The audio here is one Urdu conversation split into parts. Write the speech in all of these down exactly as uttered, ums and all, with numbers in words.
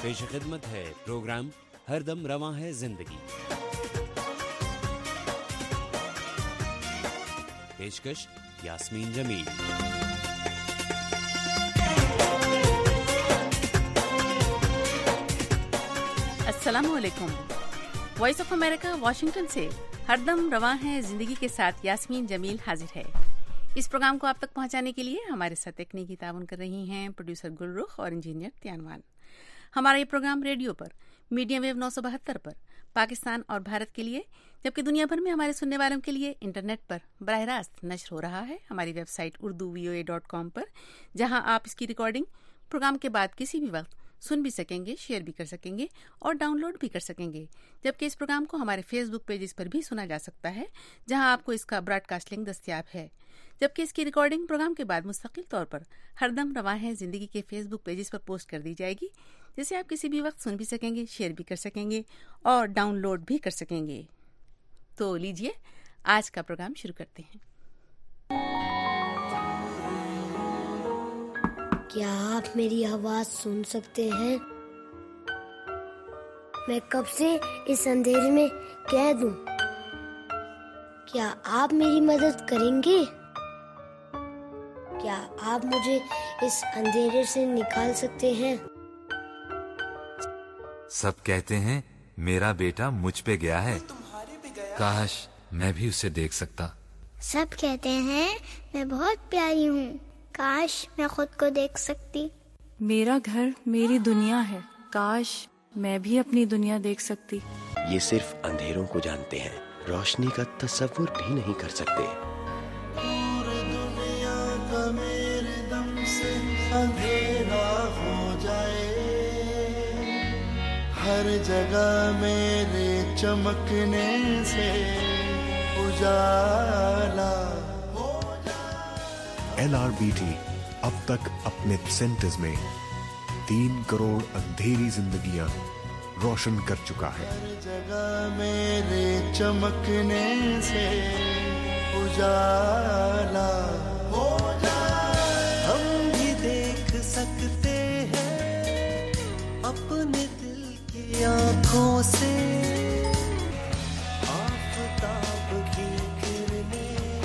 پیش خدمت ہے پروگرام ہر دم رواں ہے زندگی. پیشکش یاسمین جمیل. السلام علیکم. وائس آف امریکہ واشنگٹن سے ہر دم رواں ہے زندگی کے ساتھ یاسمین جمیل حاضر ہے. اس پروگرام کو آپ تک پہنچانے کے لیے ہمارے ساتھ تکنیکی تعاون کر رہی ہیں پروڈیوسر گل رخ اور انجینئر تیانوان. ہمارا یہ پروگرام ریڈیو پر میڈیم ویو نو سو بہتر پر پاکستان اور بھارت کے لیے، جبکہ دنیا بھر میں ہمارے سننے والوں کے لیے انٹرنیٹ پر براہ راست نشر ہو رہا ہے ہماری website Urdu V O A dot com پر، جہاں آپ اس کی ریکارڈنگ پروگرام کے بعد کسی بھی وقت سن بھی سکیں گے، شیئر بھی کر سکیں گے اور ڈاؤن لوڈ بھی کر سکیں گے. جبکہ اس پروگرام کو ہمارے فیس بک پیجز پر بھی سنا جا سکتا ہے، جہاں آپ کو اس کا براڈ کاسٹ لنک دستیاب ہے. جبکہ اس کی ریکارڈنگ پروگرام کے بعد مستقل طور پر ہر دم رواں ہے زندگی کے فیس بک پیجز پر پوسٹ کر دی جائے گی، جسے آپ کسی بھی وقت سن بھی سکیں گے، شیئر بھی کر سکیں گے اور ڈاؤن لوڈ بھی کر سکیں گے. تو لیجئے آج کا پروگرام شروع کرتے ہیں. کیا آپ میری آواز سن سکتے ہیں؟ میں کب سے اس اندھیرے میں قید ہوں. کیا آپ میری مدد کریں گے؟ کیا آپ مجھے اس اندھیرے سے نکال سکتے ہیں؟ سب کہتے ہیں میرا بیٹا مجھ پہ گیا ہے، کاش میں بھی اسے دیکھ سکتا. سب کہتے ہیں میں بہت پیاری ہوں، کاش میں خود کو دیکھ سکتی. میرا گھر میری دنیا ہے، کاش میں بھی اپنی دنیا دیکھ سکتی. یہ صرف اندھیروں کو جانتے ہیں، روشنی کا تصور بھی نہیں کر سکتے. پوری دنیا کا میرے دم سے اندھیرا ہو جائے، ہر جگہ میرے چمکنے سے اجالا ہو جائے. ایل آر بی ٹی اب تک اپنے سینٹرز میں تین کروڑ اندھیری زندگیاں روشن کر چکا ہے. ہر جگہ میرے چمکنے سے اجالا ہو جائے. ہم بھی دیکھ سکتے ہیں اپنے دل کی آنکھوں سے آفتاب کی کرنیں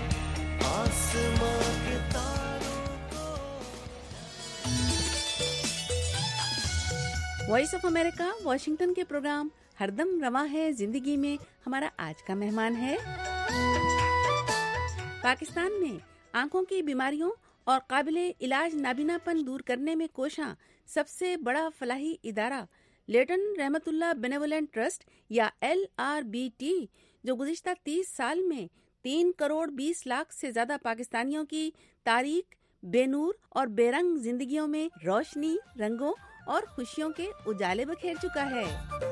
آسمان کے تاروں کو. وائس آف امریکہ واشنگٹن کے پروگرام ہر دم رواں ہے زندگی میں ہمارا آج کا مہمان ہے پاکستان میں آنکھوں کی بیماریوں اور قابل علاج نابینا پن دور کرنے میں کوشاں سب سے بڑا فلاحی ادارہ Layton Rahmat Ullah benevolent trust یا ایل آر بی ٹی، جو گزشتہ تیس سال میں تین کروڑ بیس لاکھ سے زیادہ پاکستانیوں کی تاریک، بے نور اور بے رنگ زندگیوں میں روشنی، رنگوں اور خوشیوں کے اجالے بکھیر چکا ہے.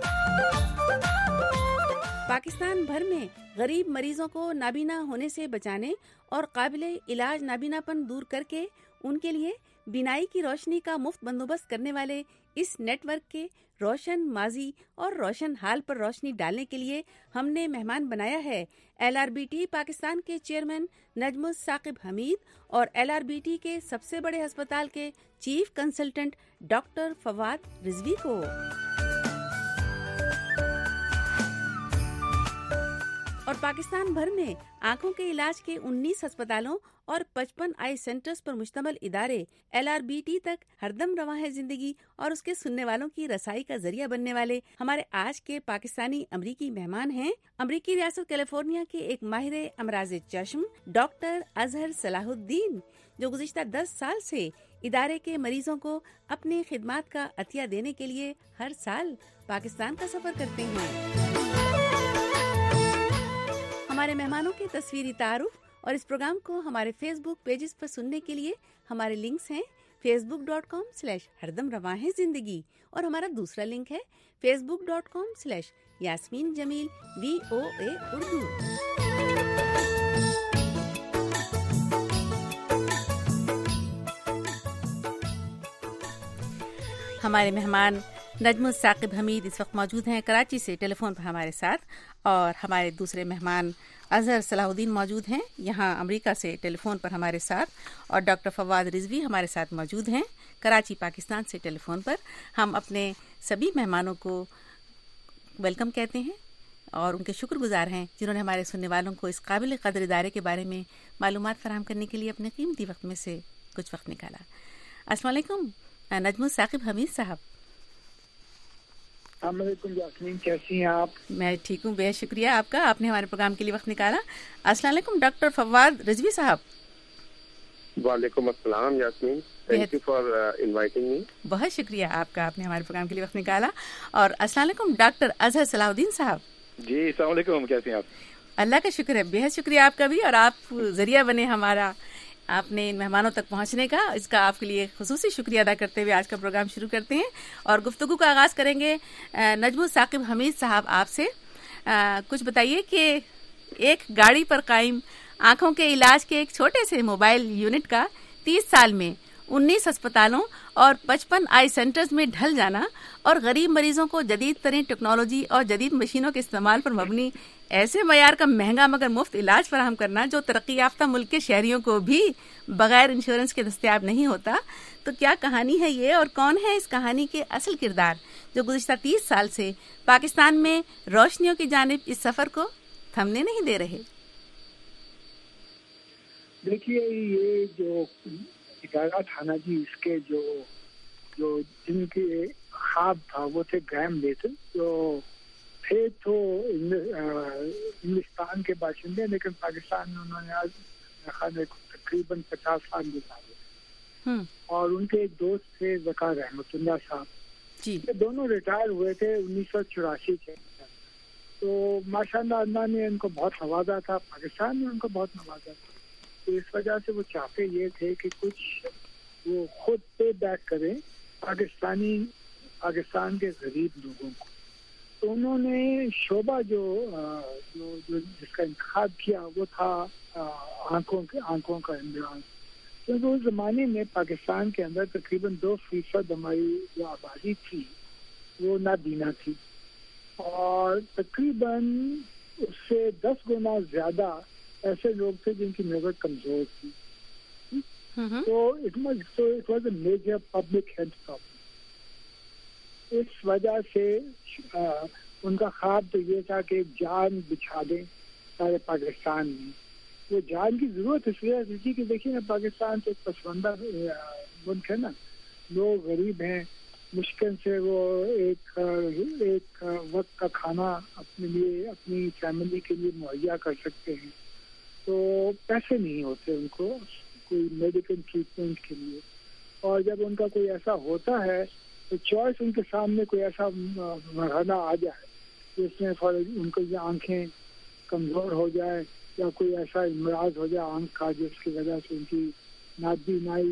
پاکستان بھر میں غریب مریضوں کو نابینا ہونے سے بچانے اور قابل علاج نابینا پن دور کر کے ان کے لیے بینائی کی روشنی کا مفت بندوبست کرنے والے اس نیٹ ورک کے روشن ماضی اور روشن حال پر روشنی ڈالنے کے لیے ہم نے مہمان بنایا ہے L R B T Pakistan کے چیئرمین نجم الثاقب حمید اور ایل آر بی ٹی کے سب سے بڑے ہسپتال کے chief consultant doctor Fawad Rizvi کو. اور پاکستان بھر میں آنکھوں کے علاج کے انیس ہسپتالوں اور پچپن آئی سینٹرز پر مشتمل ادارے ایل آر بی ٹی تک ہر دم رواں ہے زندگی اور اس کے سننے والوں کی رسائی کا ذریعہ بننے والے ہمارے آج کے پاکستانی امریکی مہمان ہیں امریکی ریاست کیلیفورنیا کے ایک ماہر امراض چشم ڈاکٹر اظہر صلاح الدین، جو گزشتہ دس سال سے ادارے کے مریضوں کو اپنی خدمات کا عطیہ دینے کے لیے ہر سال پاکستان کا سفر کرتے ہیں. ہمارے مہمانوں کے تصویری تعارف اور اس پروگرام کو ہمارے فیس بک پیجز پر سننے کے لیے ہمارے لنکس ہیں Facebook dot com slash ہر دم رواں ہے زندگی اور ہمارا دوسرا لنک ہے Facebook dot com slash Yasmeen Jamil V O A Urdu. ہمارے مہمان نجم الثاقب حمید اس وقت موجود ہیں کراچی سے ٹیلی فون پر ہمارے ساتھ، اور ہمارے دوسرے مہمان اظہر صلاح الدین موجود ہیں یہاں امریکہ سے ٹیلی فون پر ہمارے ساتھ، اور ڈاکٹر فواد رضوی ہمارے ساتھ موجود ہیں کراچی پاکستان سے ٹیلی فون پر. ہم اپنے سبھی مہمانوں کو ویلکم کہتے ہیں اور ان کے شکر گزار ہیں جنہوں نے ہمارے سننے والوں کو اس قابل قدر ادارے کے بارے میں معلومات فراہم کرنے کے لیے اپنے قیمتی وقت میں سے کچھ وقت نکالا. السلام علیکم نجم الثاقب حمید صاحب. السلام علیکم یاسمین، کیسی ہیں آپ؟ میں ٹھیک ہوں، بہت شکریہ آپ کا، آپ نے ہمارے پروگرام کے لیے وقت نکالا. السلام علیکم ڈاکٹر فواد رضوی صاحب. وعلیکم السلام Yasmeen, thank you for inviting me. بہت شکریہ آپ کا، آپ نے ہمارے پروگرام کے لیے وقت نکالا. اور السلام علیکم ڈاکٹر اظہر صلاح الدین صاحب. جی السلام علیکم، کیسے ہیں آپ؟ اللہ کا شکر ہے، بہت شکریہ آپ کا بھی، اور آپ ذریعہ بنے ہمارا آپ نے ان مہمانوں تک پہنچنے کا، اس کا آپ کے لیے خصوصی شکریہ ادا کرتے ہوئے آج کا پروگرام شروع کرتے ہیں اور گفتگو کا آغاز کریں گے. نجم الثاقب حمید صاحب آپ سے کچھ بتائیے کہ ایک گاڑی پر قائم آنکھوں کے علاج کے ایک چھوٹے سے موبائل یونٹ کا تیس سال میں انیس ہسپتالوں اور پچپن آئی سینٹرز میں ڈھل جانا اور غریب مریضوں کو جدید ترین ٹیکنالوجی اور جدید مشینوں کے استعمال پر مبنی ایسے معیار کا مہنگا مگر مفت علاج فراہم کرنا جو ترقی یافتہ ملک کے شہریوں کو بھی بغیر انشورنس کے دستیاب نہیں ہوتا. تو کیا کہانی ہے یہ، اور کون ہے اس کہانی کے اصل کردار جو گزشتہ تیس سال سے پاکستان میں روشنیوں کی جانب اس سفر کو تھمنے نہیں دے رہے؟ دیکھیے یہ جو ادارہ تھا نا جی، اس کے جو جو جن کے خواب تھا وہ تھے گرہم بیٹل، جو تھے تو انگلستان کے باشندے، لیکن پاکستان میں انہوں نے آج تقریباً پچاس سال گزارے. اور ان کے ایک دوست تھے ذکا رحمت اللہ صاحب جی، یہ دونوں ریٹائر ہوئے تھے انیس سو چوراسی کے. تو ماشاء اللہ اللہ نے ان کو بہت نوازا تھا، پاکستان نے ان کو بہت نوازا تھا. تو اس وجہ سے وہ چاہتے یہ تھے کہ کچھ وہ خود پے بیک کریں پاکستانی پاکستان کے غریب لوگوں کو. تو انہوں نے شعبہ جو جو, جو جس کا انتخاب کیا وہ تھا آنکھوں کے آنکھوں کا امراض. کیونکہ اس زمانے میں پاکستان کے اندر تقریباً دو فیصد ہماری جو آبادی تھی وہ نابینا تھی، اور تقریباً اس سے دس گنا زیادہ ایسے لوگ تھے جن کی نظر کمزور تھی. تو it was a major public health problem. اس وجہ سے ان کا خواب تو یہ تھا کہ جان بچھا دیں سارے پاکستان میں. وہ جان کی ضرورت اس وجہ سے تھی کہ دیکھیے نا، پاکستان تو ایک پسماندہ ملک ہے نا، لوگ غریب ہیں، مشکل سے وہ ایک ایک وقت کا کھانا اپنے لیے اپنی فیملی کے لیے مہیا کر سکتے ہیں. تو پیسے نہیں ہوتے ان کو کوئی میڈیکل ٹریٹمنٹ کے لیے، اور جب ان کا کوئی ایسا ہوتا ہے تو چوائس ان کے سامنے کوئی ایسا مرحلہ آ جائے جس میں فار ان کو یہ آنکھیں کمزور ہو جائے یا کوئی ایسا امراض ہو جائے آنکھ کا جس کی وجہ سے ان کی نابینائی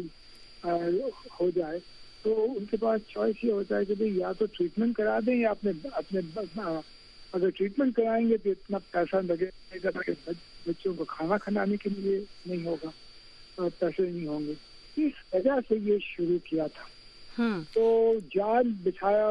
ہو جائے، تو ان کے پاس چوائس یہ ہوتا ہے کہ بھائی یا تو ٹریٹمنٹ کرا دیں یا اپنے اپنے اگر ٹریٹمنٹ کرائیں گے تو اتنا پیسہ لگے گا کہ بچوں کو کھانا کھلانے کے لیے نہیں ہوگا اور پیسے نہیں ہوں گے. اس وجہ سے یہ شروع کیا تھا. تو جان بچھایا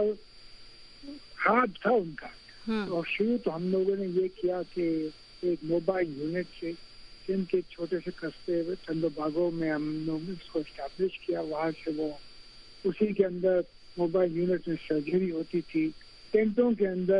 خواب تھا ان کا. اور شروع تو ہم لوگوں نے یہ کیا کہ ایک موبائل یونٹ سے جن کے چھوٹے سے قصبے چندو باغوں میں ہم لوگوں نے اس کو اسٹیبلش کیا. وہاں سے وہ اسی کے اندر موبائل یونٹ میں سرجری ہوتی تھی، ٹینٹوں کے اندر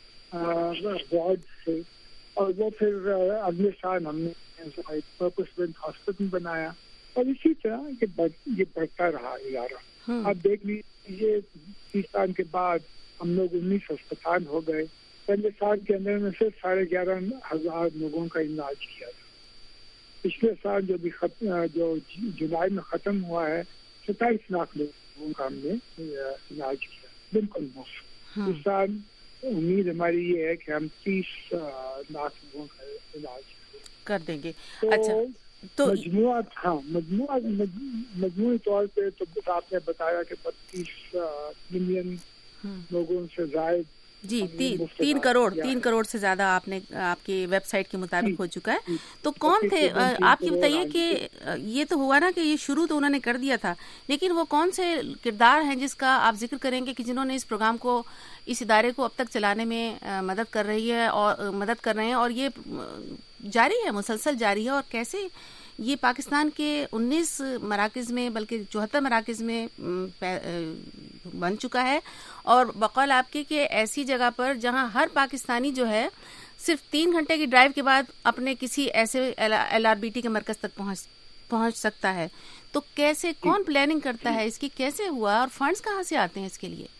وارڈ سے. اور وہ پھر اگلے سال ہم نے پرپس بینٹ ہاسپٹل بنایا، اور اسی طرح یہ بڑھتا رہا ادارہ. آپ دیکھ لیجیے تیس سال کے بعد ہم لوگ انیس ہسپتال ہو گئے. پہلے سال کے اندر میں صرف ساڑھے گیارہ ہزار لوگوں کا علاج کیا تھا. پچھلے سال جو بھی ختم جو جولائی میں ختم ہوا ہے ستائیس لاکھ لوگوں کا ہم نے علاج کیا، بالکل مفت. اس سال امید ہماری یہ ہے کہ ہم تیس لاکھ لوگوں کا علاج کر دیں گے. اچھا تو مجموعہ ہاں مجموعہ مجموعی طور پہ تو آپ نے بتایا کہ بتیس ملین لوگوں سے زائد جی تین کروڑ تین کروڑ سے زیادہ آپ نے آپ کی ویب سائٹ کے مطابق ہو چکا ہے. تو کون تھے آپ یہ بتائیے کہ یہ تو ہوا نا کہ یہ شروع تو انہوں نے کر دیا تھا، لیکن وہ کون سے کردار ہیں جس کا آپ ذکر کریں گے کہ جنہوں نے اس پروگرام کو، اس ادارے کو اب تک چلانے میں مدد کر رہی ہے اور مدد کر رہے ہیں اور یہ جاری ہے، مسلسل جاری ہے، اور کیسے یہ پاکستان کے انیس مراکز میں بلکہ چوہتر مراکز میں بن چکا ہے، اور بقول آپ کے کہ ایسی جگہ پر جہاں ہر پاکستانی جو ہے صرف تین گھنٹے کی ڈرائیو کے بعد اپنے کسی ایسے ایل آر بی ٹی کے مرکز تک پہنچ پہنچ سکتا ہے. تو کیسے، کون پلاننگ کرتا ہے اس کی، کیسے ہوا اور فنڈز کہاں سے آتے ہیں اس کے لیے؟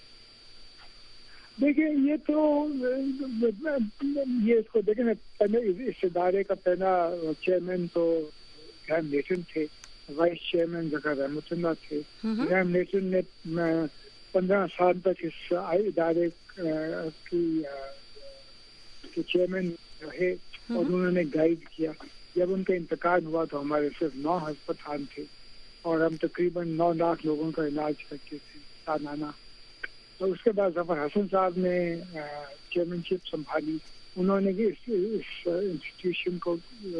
دیکھیں یہ تو یہ اس کو دیکھیں اس ادارے کا پہلا چیئرمین تو گریم نیٹن تھے، وائس چیئرمین ذکر رحمت اللہ تھے. گریم نیٹن نے پندرہ سال تک اس ادارے کی چیئرمین رہے اور انہوں نے گائیڈ کیا. جب ان کا انتقال ہوا تو ہمارے صرف نو ہسپتال تھے اور ہم تقریباً نو لاکھ لوگوں کا علاج کرتے تھے سالانہ. تو اس کے بعد ظفر حسن صاحب نے چیئرمین شپ سنبھالی، انہوں نے اس انسٹیٹیوشن کو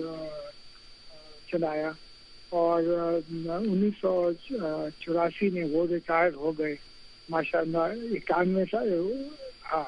چلایا اور انیس سو چوراسی میں وہ ریٹائر ہو گئے ماشاء اللہ، اکانوے سال ہاں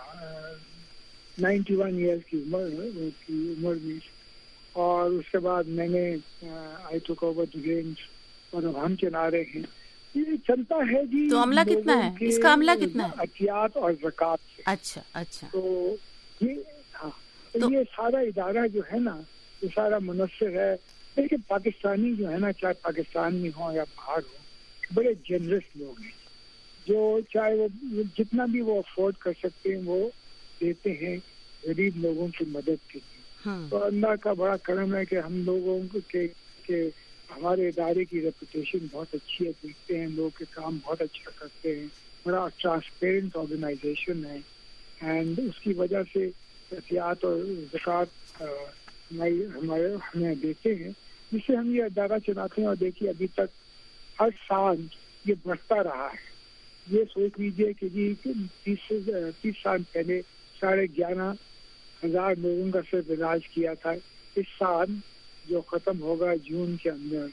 نائنٹی ون ایئرس کی عمر کی عمر میں. اور اس کے بعد میں نے آئی ٹوک اوور دی رینز اور اب ہم چلا رہے ہیں. یہ چلتا ہے جی. تو عملہ کتنا ہے اس کا؟ عملہ کتنا ہے؟ عطیات اور زکوٰۃ سے. اچھا اچھا. تو یہ ہاں تو یہ سارا ادارہ جو ہے نا یہ سارا منحصر ہے. لیکن پاکستانی جو ہے نا، چاہے پاکستان میں ہوں یا باہر ہوں، بڑے جنرس لوگ ہیں جو چاہے وہ جتنا بھی وہ افورڈ کر سکتے ہیں وہ دیتے ہیں غریب لوگوں کی مدد کے لیے. تو اللہ کا بڑا کرم ہے کہ ہم لوگوں کے کہ ہمارے ادارے کی ریپوٹیشن بہت اچھی ہے، دیکھتے ہیں لوگ کے کام بہت اچھا کرتے ہیں، بڑا ٹرانسپیرنٹ آرگنائزیشن ہے. اینڈ اس کی وجہ سے احتیاط اور زکوٰۃ ہمارے ہمیں دیتے ہیں، جس سے ہم یہ ادارہ چلاتے ہیں. اور دیکھیے ابھی تک ہر سال یہ بڑھتا رہا ہے. یہ سوچ لیجیے کہ جی تیس تیس سال پہلے ساڑھے گیارہ ہزار لوگوں کا صرف علاج کیا تھا. اس سال جو ختم ہوگا جون کے اندر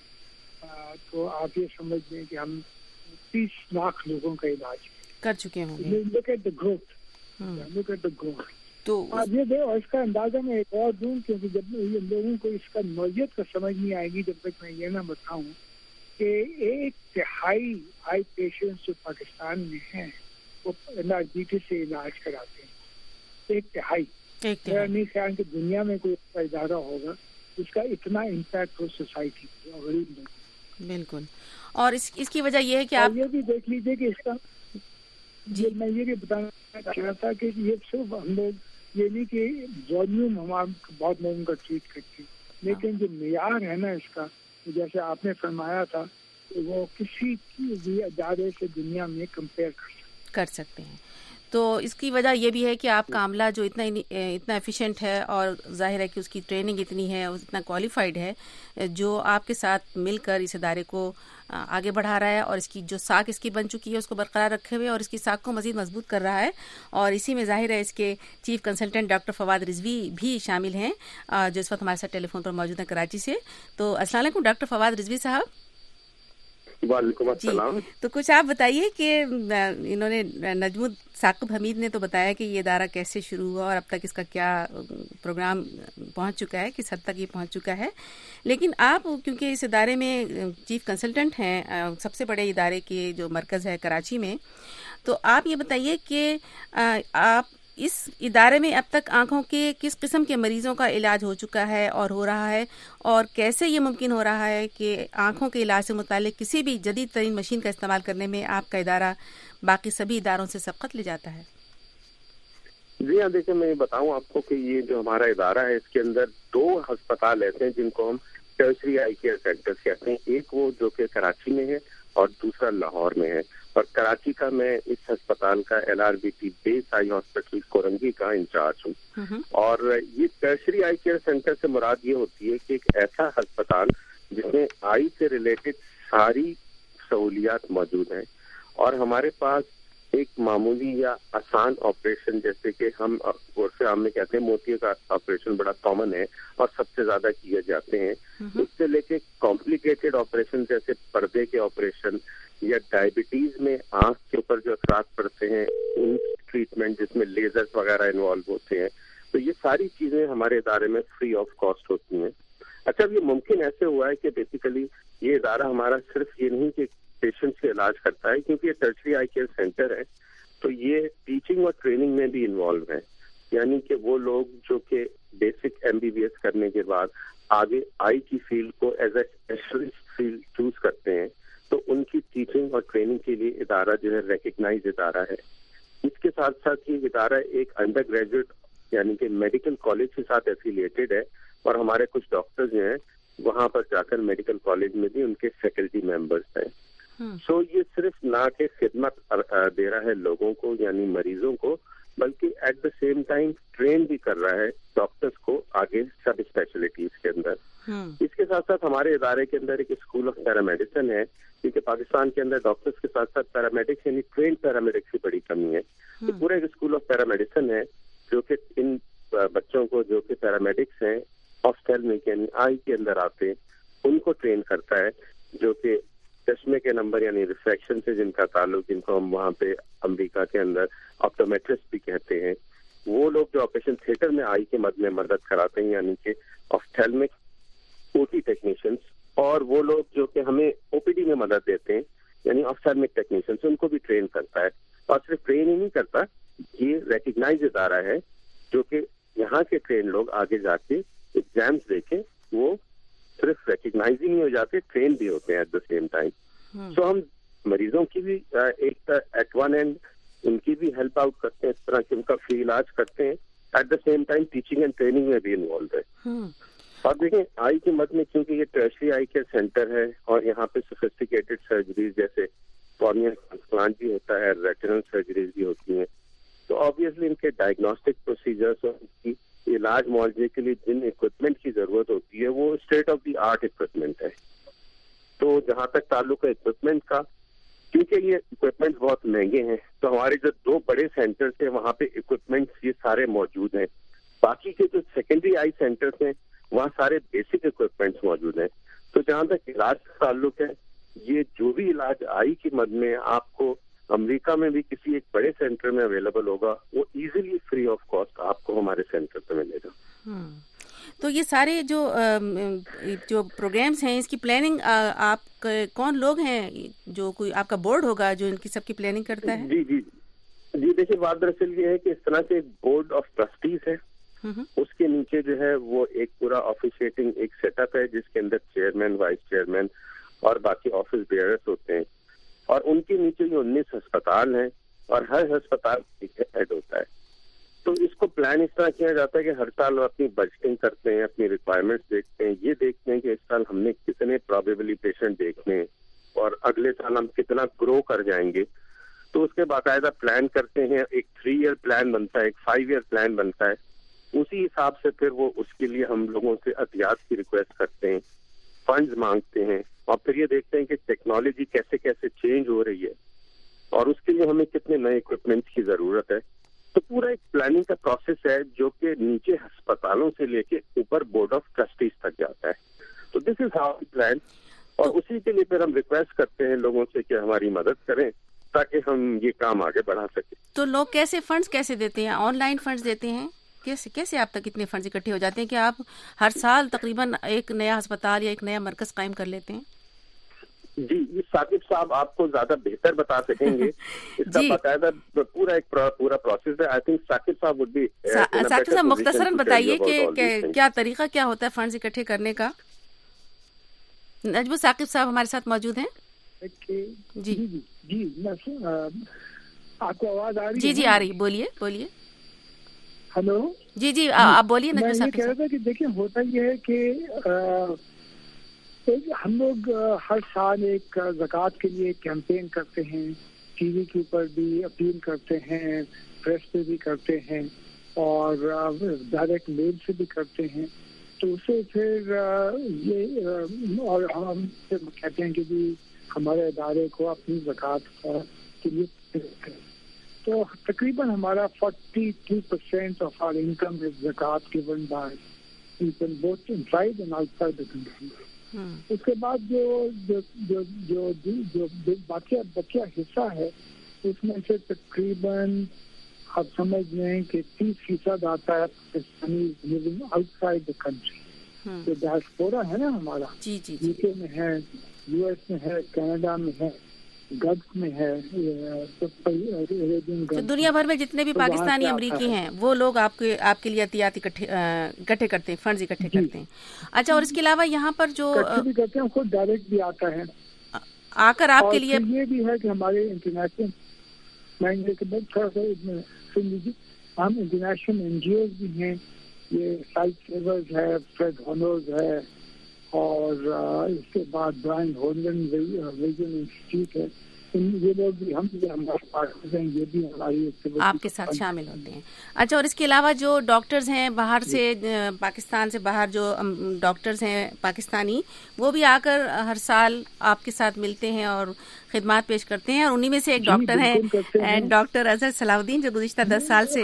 تو آپ یہ سمجھ لیں کہ ہم تیس لاکھ لوگوں کا علاج کر چکے ہوں گے. Look at the growth, look at the growth. تو یہ دے اور اس کا اندازہ میں ایک اور دوں، کیونکہ جب لوگوں کو اس کا نوعیت کا سمجھ نہیں آئے گی جب تک میں یہ نہ بتاؤں کہ ایک تہائی آئی پیشنٹس جو پاکستان میں ہیں وہ ایل آر بی ٹی سے علاج کراتے ہیں. ایک تہائی. میرا نہیں خیال کہ دنیا میں کوئی ایسا ادارہ ہوگا اس کا اتنا امپیکٹ ہو سوسائٹی پہ اور غریب لوگوں. بالکل. اور اس اس کی وجہ یہ ہے کہ آپ یہ بھی دیکھ لیجیے کہ اس کا جی میں یہ بھی بتانا چاہ رہا تھا کہ یہ صرف ہم لوگ یہ نہیں کہ والیوم ہم بہت لوگوں کا ٹریٹ کرتے ہیں، لیکن جو معیار ہے نا اس کا، جیسے آپ نے فرمایا تھا کہ وہ کسی بھی ادارے سے دنیا میں کمپیئر کر سکتے کر سکتے ہیں. تو اس کی وجہ یہ بھی ہے کہ آپ کا عملہ جو اتنا اتنا ایفیشینٹ ہے اور ظاہر ہے کہ اس کی ٹریننگ اتنی ہے، اتنا کوالیفائڈ ہے، جو آپ کے ساتھ مل کر اس ادارے کو آگے بڑھا رہا ہے اور اس کی جو ساکھ اس کی بن چکی ہے اس کو برقرار رکھے ہوئے اور اس کی ساکھ کو مزید مضبوط کر رہا ہے. اور اسی میں ظاہر ہے اس کے chief consultant doctor Fawad Rizvi بھی شامل ہیں جو اس وقت ہمارے ساتھ ٹیلی فون پر موجود ہیں کراچی سے. تو السلام علیکم ڈاکٹر فواد رضوی صاحب. وعلیکم السلام. تو کچھ آپ بتائیے کہ انہوں نے نجم ثاقب حمید نے تو بتایا کہ یہ ادارہ کیسے شروع ہوا اور اب تک اس کا کیا پروگرام پہنچ چکا ہے، کس حد تک یہ پہنچ چکا ہے. لیکن آپ کیونکہ اس ادارے میں چیف کنسلٹنٹ ہیں، سب سے بڑے ادارے کے جو مرکز ہے کراچی میں، تو آپ یہ بتائیے کہ آپ اس ادارے میں اب تک آنکھوں کے کس قسم کے مریضوں کا علاج ہو چکا ہے اور ہو رہا ہے، اور کیسے یہ ممکن ہو رہا ہے کہ آنکھوں کے علاج سے متعلق کسی بھی جدید ترین مشین کا استعمال کرنے میں آپ کا ادارہ باقی سبھی اداروں سے سبقت لے جاتا ہے؟ جی ہاں، دیکھیں میں بتاؤں آپ کو کہ یہ جو ہمارا ادارہ ہے اس کے اندر دو ہسپتال ایسے ہیں جن کو ہم ٹرشری آئی کیئر سینٹر کہتے ہیں. ایک وہ جو کہ کراچی میں ہے اور دوسرا لاہور میں ہے. اور کراچی کا میں اس ہسپتال کا L R B T base eye hospital Korangi کا انچارج ہوں. اور یہ ٹرشری آئی کیئر سینٹر سے مراد یہ ہوتی ہے کہ ایک ایسا ہسپتال جس میں آئی سے ریلیٹڈ ساری سہولیات موجود ہیں. اور ہمارے پاس ایک معمولی یا آسان آپریشن جیسے کہ ہم عرف عام میں کہتے ہیں موتیے کا آپریشن بڑا کامن ہے اور سب سے زیادہ کیے جاتے ہیں، اس سے لے کے کمپلیکیٹڈ آپریشن جیسے پردے کے آپریشن یا ڈائبٹیز میں آنکھ کے اوپر جو اثرات پڑتے ہیں ان ٹریٹمنٹ جس میں لیزر وغیرہ انوالو ہوتے ہیں، تو یہ ساری چیزیں ہمارے ادارے میں فری آف کاسٹ ہوتی ہیں. اچھا اب یہ ممکن ایسے ہوا ہے کہ بیسیکلی یہ ادارہ ہمارا صرف یہ نہیں کہ پیشنٹس کے علاج کرتا ہے، کیونکہ یہ ٹرشری آئی کیئر سینٹر ہے تو یہ ٹیچنگ اور ٹریننگ میں بھی انوالو ہے. یعنی کہ وہ لوگ جو کہ basic M B B S کرنے کے بعد آگے آئی کی فیلڈ کو as a specialist field choose کرتے ہیں تو ان کی ٹیچنگ اور ٹریننگ کے لیے ادارہ جو ہے ریکگنائز ادارہ ہے. اس کے ساتھ ساتھ یہ ادارہ ایک انڈر گریجویٹ یعنی کہ میڈیکل کالج کے ساتھ ایفیلیٹڈ ہے اور ہمارے کچھ ڈاکٹرز جو ہیں وہاں پر جا کر میڈیکل کالج میں بھی ان کے فیکلٹی ممبرس ہیں. سو so, یہ صرف نہ کہ خدمت دے رہا ہے لوگوں کو یعنی مریضوں کو، بلکہ at the same time train بھی کر رہا ہے ڈاکٹرز کو آگے سب اسپیشلٹیز کے اندر. اس کے ساتھ ساتھ ہمارے ادارے کے اندر ایک اسکول آف پیرامیڈیسن ہے، کیونکہ پاکستان کے اندر ڈاکٹرز کے ساتھ ساتھ پیرامیڈکس یعنی ٹرین پیرامیڈکس کی بڑی کمی ہے. تو پورا ایک اسکول آف پیرامیڈیسن ہے جو کہ ان بچوں کو جو کہ پیرامیڈکس ہیں آفٹھلمک یعنی آئی کے اندر آتے ہیں ان کو ٹرین کرتا ہے، جو کہ چشمے کے نمبر یعنی ریفریکشن سے جن کا تعلق، جن کو ہم وہاں پہ امریکہ کے اندر آپٹومیٹرسٹ بھی کہتے ہیں، وہ لوگ جو آپریشن تھیٹر میں آئی کے مد میں مدد کراتے ہیں یعنی کہ آفٹھلمک او ٹی ٹیکنیشینس، اور وہ لوگ جو کہ ہمیں او پی ڈی میں مدد دیتے ہیں یعنی آفٹھلمک ٹیکنیشینس، ان کو بھی ٹرین کرتا ہے. اور صرف ٹرین ہی نہیں کرتا، یہ ریکگنائز ادارہ ہے جو کہ یہاں کے ٹرین لوگ آگے جا کے ایگزامس دے کے وہ صرف ریکگنائز ہی نہیں ہو جاتے، ٹرین بھی ہوتے ہیں at the same time. So ہم مریضوں کی بھی ایک ایٹ ون اینڈ ان کی بھی ہیلپ آؤٹ کرتے ہیں، اس طرح کہ ان کا فری علاج کرتے ہیں، at the same time teaching and training میں بھی انوالو ہے. اور دیکھیں آئی کے مد میں کیونکہ یہ ٹرشری آئی کیئر سینٹر ہے اور یہاں پہ سوفسٹیکیٹڈ سرجریز جیسے کارنیا ٹرانسپلانٹ بھی ہوتا ہے، ریٹینل سرجریز بھی ہوتی ہیں، تو آبویسلی ان کے ڈائگنوسٹک پروسیجرس اور ان کی علاج معالجے کے لیے جن اکوپمنٹ کی ضرورت ہوتی ہے وہ state of the art equipment ہے. تو جہاں تک تعلق ہے اکوپمنٹ کا، کیونکہ یہ اکوپمنٹ بہت مہنگے ہیں تو ہمارے جو دو بڑے سینٹرز ہیں وہاں پہ اکوپمنٹس یہ سارے موجود ہیں. باقی کے جو سیکنڈری آئی سینٹرز ہیں وہاں سارے بیسک اکوپمنٹس موجود ہیں. تو جہاں تک علاج کا تعلق ہے، یہ جو بھی علاج آئی کی مد میں آپ کو امریکہ میں بھی کسی ایک بڑے سینٹر میں اویلیبل ہوگا وہ ایزیلی فری آف کاسٹ آپ کو ہمارے سینٹر پہ ملے گا. تو یہ سارے جو جو پروگرامس ہیں اس کی پلاننگ آپ کون لوگ ہیں، جو کوئی آپ کا بورڈ ہوگا جو ان کی سب کی پلاننگ کرتا ہے؟ جی جی جی دیکھیے بات دراصل یہ ہے کہ اس طرح سے ایک بورڈ آف ٹرسٹیز ہے، اس کے نیچے جو ہے وہ ایک پورا آفیشیٹنگ ایک سیٹ اپ ہے جس کے اندر چیئرمین، وائس چیئرمین اور باقی آفس بیئرس ہوتے ہیں، اور ان کے نیچے یہ انیس ہسپتال ہیں اور ہر ہسپتال ایک ہیڈ ہوتا ہے. تو اس کو پلان اس طرح کیا جاتا ہے کہ ہر سال اپنی بجٹنگ کرتے ہیں، اپنی ریکوائرمنٹس دیکھتے ہیں، یہ دیکھتے ہیں کہ اس سال ہم نے کتنے پرابیبلی پیشنٹ دیکھنے ہیں اور اگلے سال ہم کتنا گرو کر جائیں گے. تو اس کے باقاعدہ پلان کرتے ہیں، ایک تھری ایئر پلان بنتا ہے، ایک فائیو ایئر پلان بنتا ہے. اسی حساب سے پھر وہ اس کے لیے ہم لوگوں سے عطیات کی ریکویسٹ کرتے ہیں، فنڈز مانگتے ہیں، اور پھر یہ دیکھتے ہیں کہ ٹیکنالوجی کیسے کیسے چینج ہو رہی ہے اور اس کے لیے ہمیں کتنے نئے اکوپمنٹس کی ضرورت ہے. تو پورا ایک پلاننگ کا پروسیس ہے جو کہ نیچے ہسپتالوں سے لے کے اوپر بورڈ آف ٹرسٹیز تک جاتا ہے. تو دس از ہاؤ پلان، اور اسی کے لیے پھر ہم ریکویسٹ کرتے ہیں لوگوں سے کہ ہماری مدد کریں تاکہ ہم یہ کام آگے بڑھا سکیں. تو لوگ کیسے فنڈز کیسے دیتے ہیں؟ آن لائن فنڈز دیتے ہیں؟ کیسے کیسے آپ تک اتنے فنڈز اکٹھے ہو جاتے ہیں کہ آپ ہر سال تقریباً ایک نیا ہسپتال یا ایک نیا مرکز قائم کر لیتے ہیں؟ جی یہ ثاقب صاحب آپ کو زیادہ بہتر بتا سکیں گے، اس کا باقاعدہ پورا ایک پورا پروسیس ہے. آئی تھنک ثاقب صاحب وڈ بی ثاقب صاحب مختصراً بتائیے کہ کیا طریقہ کیا ہوتا ہے فنڈز اکٹھے کرنے کا. نجم ثاقب صاحب ہمارے ساتھ موجود ہیں. جی جی آپ کو آواز آ رہی ہے؟ جی جی آ رہی، بولیے بولیے. ہلو جی جی آپ بولیے. میں یہ کہہ رہا تھا کہ دیکھیں ہوتا یہ ہے کہ ہم لوگ ہر سال ایک زکوٰۃ کے لیے کیمپین کرتے ہیں، ٹی وی کے اوپر بھی اپیل کرتے ہیں، پریس پہ بھی کرتے ہیں اور ڈائریکٹ میل سے بھی کرتے ہیں. تو اسے پھر یہ اور ہم کہتے ہیں کہ جی ہمارے ادارے کو اپنی زکوٰۃ کے لیے تو تقریباً ہمارا forty two percent of our income is زکات given by people both inside and outside the country. اس کے بعد جو جو جو جو جو باقی بقیہ حصہ ہے اس میں سے تقریباً آپ سمجھ لیں کہ تیس فیصد آتا ہے Pakistani living outside the country. جو ڈائسپورا ہے نا ہمارا, یو کے میں ہے, یو ایس میں ہے, کینیڈا میں ہے, گلف میں ہے, دنیا بھر میں جتنے بھی پاکستانی امریکی ہیں وہ لوگ آپ کے آپ کے لیے عطیات اکٹھے کرتے ہیں, فنڈز اکٹھے کرتے ہیں. اچھا, اور اس کے علاوہ یہاں پر جو بھی کرتے ہیں خود ڈائریکٹ بھی آتا ہے آ کر آپ کے لیے. یہ بھی ہے کہ ہمارے انٹرنیشنل تھوڑا سا سن لیجیے, ہم انٹرنیشنل این جی اوز بھی ہیں, یہ سائٹ سیورز ہے, فریڈ ہونرز ہے, اور اس کے بعد برائن ہولن ویژن انسٹیٹیوٹ ہے. یہ لوگ بھی ہم ہمارے پارٹنرز ہیں, یہ بھی ہماری آپ کے ساتھ شامل ہوتے ہیں. اچھا, اور اس کے علاوہ جو ڈاکٹرز ہیں باہر سے, پاکستان سے باہر جو ڈاکٹرز ہیں پاکستانی, وہ بھی آ کر ہر سال آپ کے ساتھ ملتے ہیں اور خدمات پیش کرتے ہیں, اور انہی میں سے ایک ڈاکٹر ہیں ڈاکٹر اظہر صلاح الدین, جو گزشتہ دس سال سے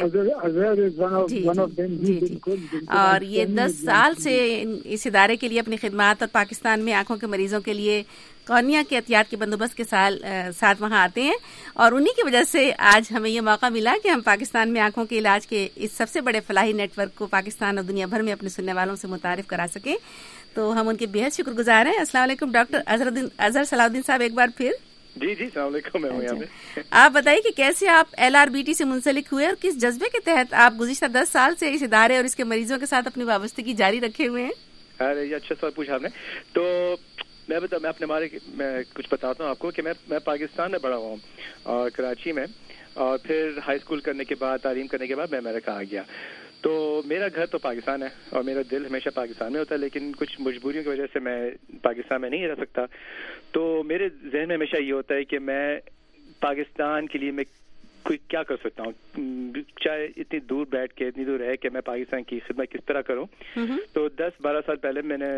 جی جی جی اور یہ دس سال سے اس ادارے کے لیے اپنی خدمات اور پاکستان میں آنکھوں کے مریضوں کے لیے کورنیا کے احتیاط کے بندوبست کے سال ساتھ وہاں آتے ہیں, اور انہی کی وجہ سے آج ہمیں یہ موقع ملا کہ ہم پاکستان میں آنکھوں کے علاج کے اس سب سے بڑے فلاحی نیٹ ورک کو پاکستان اور دنیا بھر میں اپنے سننے والوں سے متعارف کرا سکیں. تو ہم ان کے بےحد شکر گزار ہیں. السلام علیکم ڈاکٹر اظہر اظہر صلاح الدین صاحب, ایک بار پھر. جی جی السلام علیکم. میں ہوں یہاں پہ. آپ بتائیے کہ کیسے آپ ایل آر بی ٹی سے منسلک ہوئے اور کس جذبے کے تحت آپ گزشتہ دس سال سے اس ادارے اور اس کے مریضوں کے ساتھ اپنی وابستگی جاری رکھے ہوئے ہیں. ارے یہ اچھا سوال پوچھا آپ نے. تو میں بتا میں اپنے بارے میں کچھ بتاتا ہوں آپ کو کہ میں میں پاکستان میں بڑا ہوا ہوں, اور کراچی میں, اور پھر ہائی اسکول کرنے کے بعد, تعلیم کرنے کے بعد میں امریکہ آ گیا. تو میرا گھر تو پاکستان ہے اور میرا دل ہمیشہ پاکستان میں ہوتا ہے, لیکن کچھ مجبوریوں کی وجہ سے میں پاکستان میں نہیں رہ سکتا. تو میرے ذہن میں ہمیشہ یہ ہوتا ہے کہ میں پاکستان کے لیے میں کوئی کیا کر سکتا ہوں, چاہے اتنی دور بیٹھ کے, اتنی دور رہ کے میں پاکستان کی خدمت کس طرح کروں. تو دس بارہ سال پہلے میں نے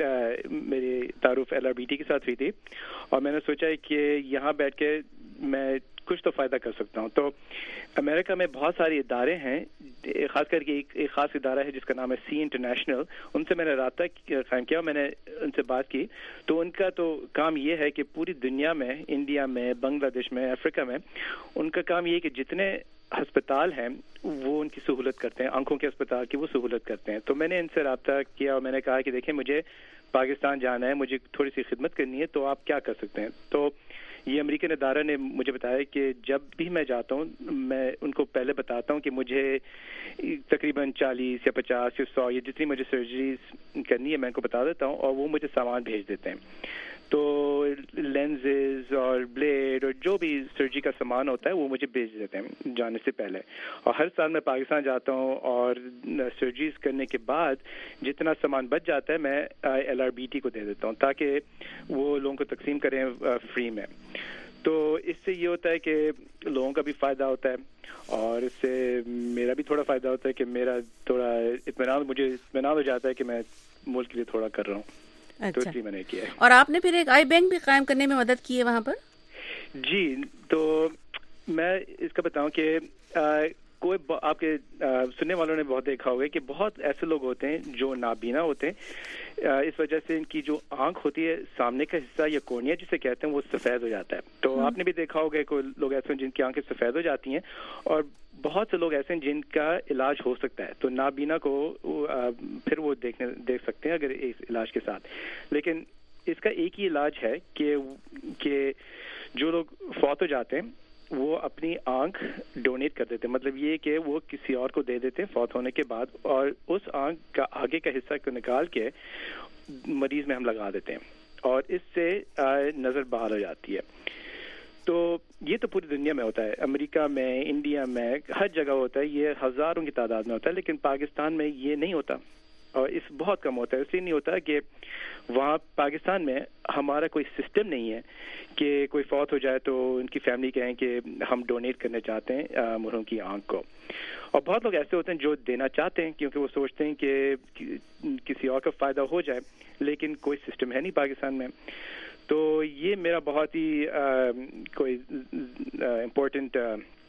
میری تعارف ایل آر بی ٹی کے ساتھ ہوئی تھی, اور میں نے سوچا کہ یہاں بیٹھ کے میں کچھ تو فائدہ کر سکتا ہوں. تو امریکہ میں بہت سارے ادارے ہیں, خاص کر کے ایک خاص ادارہ ہے جس کا نام ہے سی انٹرنیشنل. ان سے میں نے رابطہ قائم کیا, میں نے ان سے بات کی. تو ان کا تو کام یہ ہے کہ پوری دنیا میں, انڈیا میں, بنگلہ دیش میں, افریقہ میں, ان کا کام یہ ہے کہ جتنے ہسپتال ہیں وہ ان کی سہولت کرتے ہیں, آنکھوں کے اسپتال کی وہ سہولت کرتے ہیں. تو میں نے ان سے رابطہ کیا اور میں نے کہا کہ دیکھیں مجھے پاکستان جانا ہے, مجھے تھوڑی سی خدمت کرنی ہے, تو آپ کیا کر سکتے ہیں. تو یہ امریکن ادارہ نے مجھے بتایا کہ جب بھی میں جاتا ہوں میں ان کو پہلے بتاتا ہوں کہ مجھے تقریباً چالیس یا پچاس یا سو یا جتنی مجھے سرجریز کرنی ہے میں ان کو بتا دیتا ہوں, اور وہ مجھے سامان بھیج دیتے ہیں. تو لینزز اور بلیڈ اور جو بھی سرجری کا سامان ہوتا ہے وہ مجھے بھیج دیتے ہیں جانے سے پہلے. اور ہر سال میں پاکستان جاتا ہوں, اور سرجریز کرنے کے بعد جتنا سامان بچ جاتا ہے میں ایل آر بی ٹی کو دے دیتا ہوں تاکہ وہ لوگوں کو تقسیم کریں فری میں. تو اس سے یہ ہوتا ہے کہ لوگوں کا بھی فائدہ ہوتا ہے, اور اس سے میرا بھی تھوڑا فائدہ ہوتا ہے کہ میرا تھوڑا اطمینان, مجھے اطمینان ہو جاتا ہے کہ میں ملک کے لیے تھوڑا کر رہا ہوں. اچھا. تو اس لیے میں نے کیا ہے. اور آپ نے پھر ایک آئی بینک بھی قائم کرنے میں مدد کی ہے وہاں پر. جی, تو میں اس کا بتاؤں کہ کوئی آپ کے سننے والوں نے بہت دیکھا ہوگا کہ بہت ایسے لوگ ہوتے ہیں جو نابینا ہوتے ہیں, اس وجہ سے ان کی جو آنکھ ہوتی ہے سامنے کا حصہ یا کورنیا جسے کہتے ہیں وہ سفید ہو جاتا ہے. تو آپ نے بھی دیکھا ہوگا کوئی لوگ ایسے ہیں جن کی آنکھیں سفید ہو جاتی ہیں, اور بہت سے لوگ ایسے ہیں جن کا علاج ہو سکتا ہے. تو نابینا کو پھر وہ دیکھنے دیکھ سکتے ہیں اگر اس علاج کے ساتھ. لیکن اس کا ایک ہی علاج ہے کہ کہ جو لوگ فوت ہو جاتے ہیں وہ اپنی آنکھ ڈونیٹ کر دیتے ہیں. مطلب یہ کہ وہ کسی اور کو دے دیتے ہیں فوت ہونے کے بعد, اور اس آنکھ کا آگے کا حصہ کو نکال کے مریض میں ہم لگا دیتے ہیں, اور اس سے نظر بحال ہو جاتی ہے. تو یہ تو پوری دنیا میں ہوتا ہے, امریکہ میں, انڈیا میں, ہر جگہ ہوتا ہے. یہ ہزاروں کی تعداد میں ہوتا ہے, لیکن پاکستان میں یہ نہیں ہوتا, اور اس بہت کم ہوتا ہے. اس لیے نہیں ہوتا کہ وہاں پاکستان میں ہمارا کوئی سسٹم نہیں ہے کہ کوئی فوت ہو جائے تو ان کی فیملی کہیں کہ ہم ڈونیٹ کرنا چاہتے ہیں مرحوم کی آنکھ کو. اور بہت لوگ ایسے ہوتے ہیں جو دینا چاہتے ہیں کیونکہ وہ سوچتے ہیں کہ کسی اور کا فائدہ ہو جائے, لیکن کوئی سسٹم ہے نہیں پاکستان میں. تو یہ میرا بہت ہی کوئی امپورٹنٹ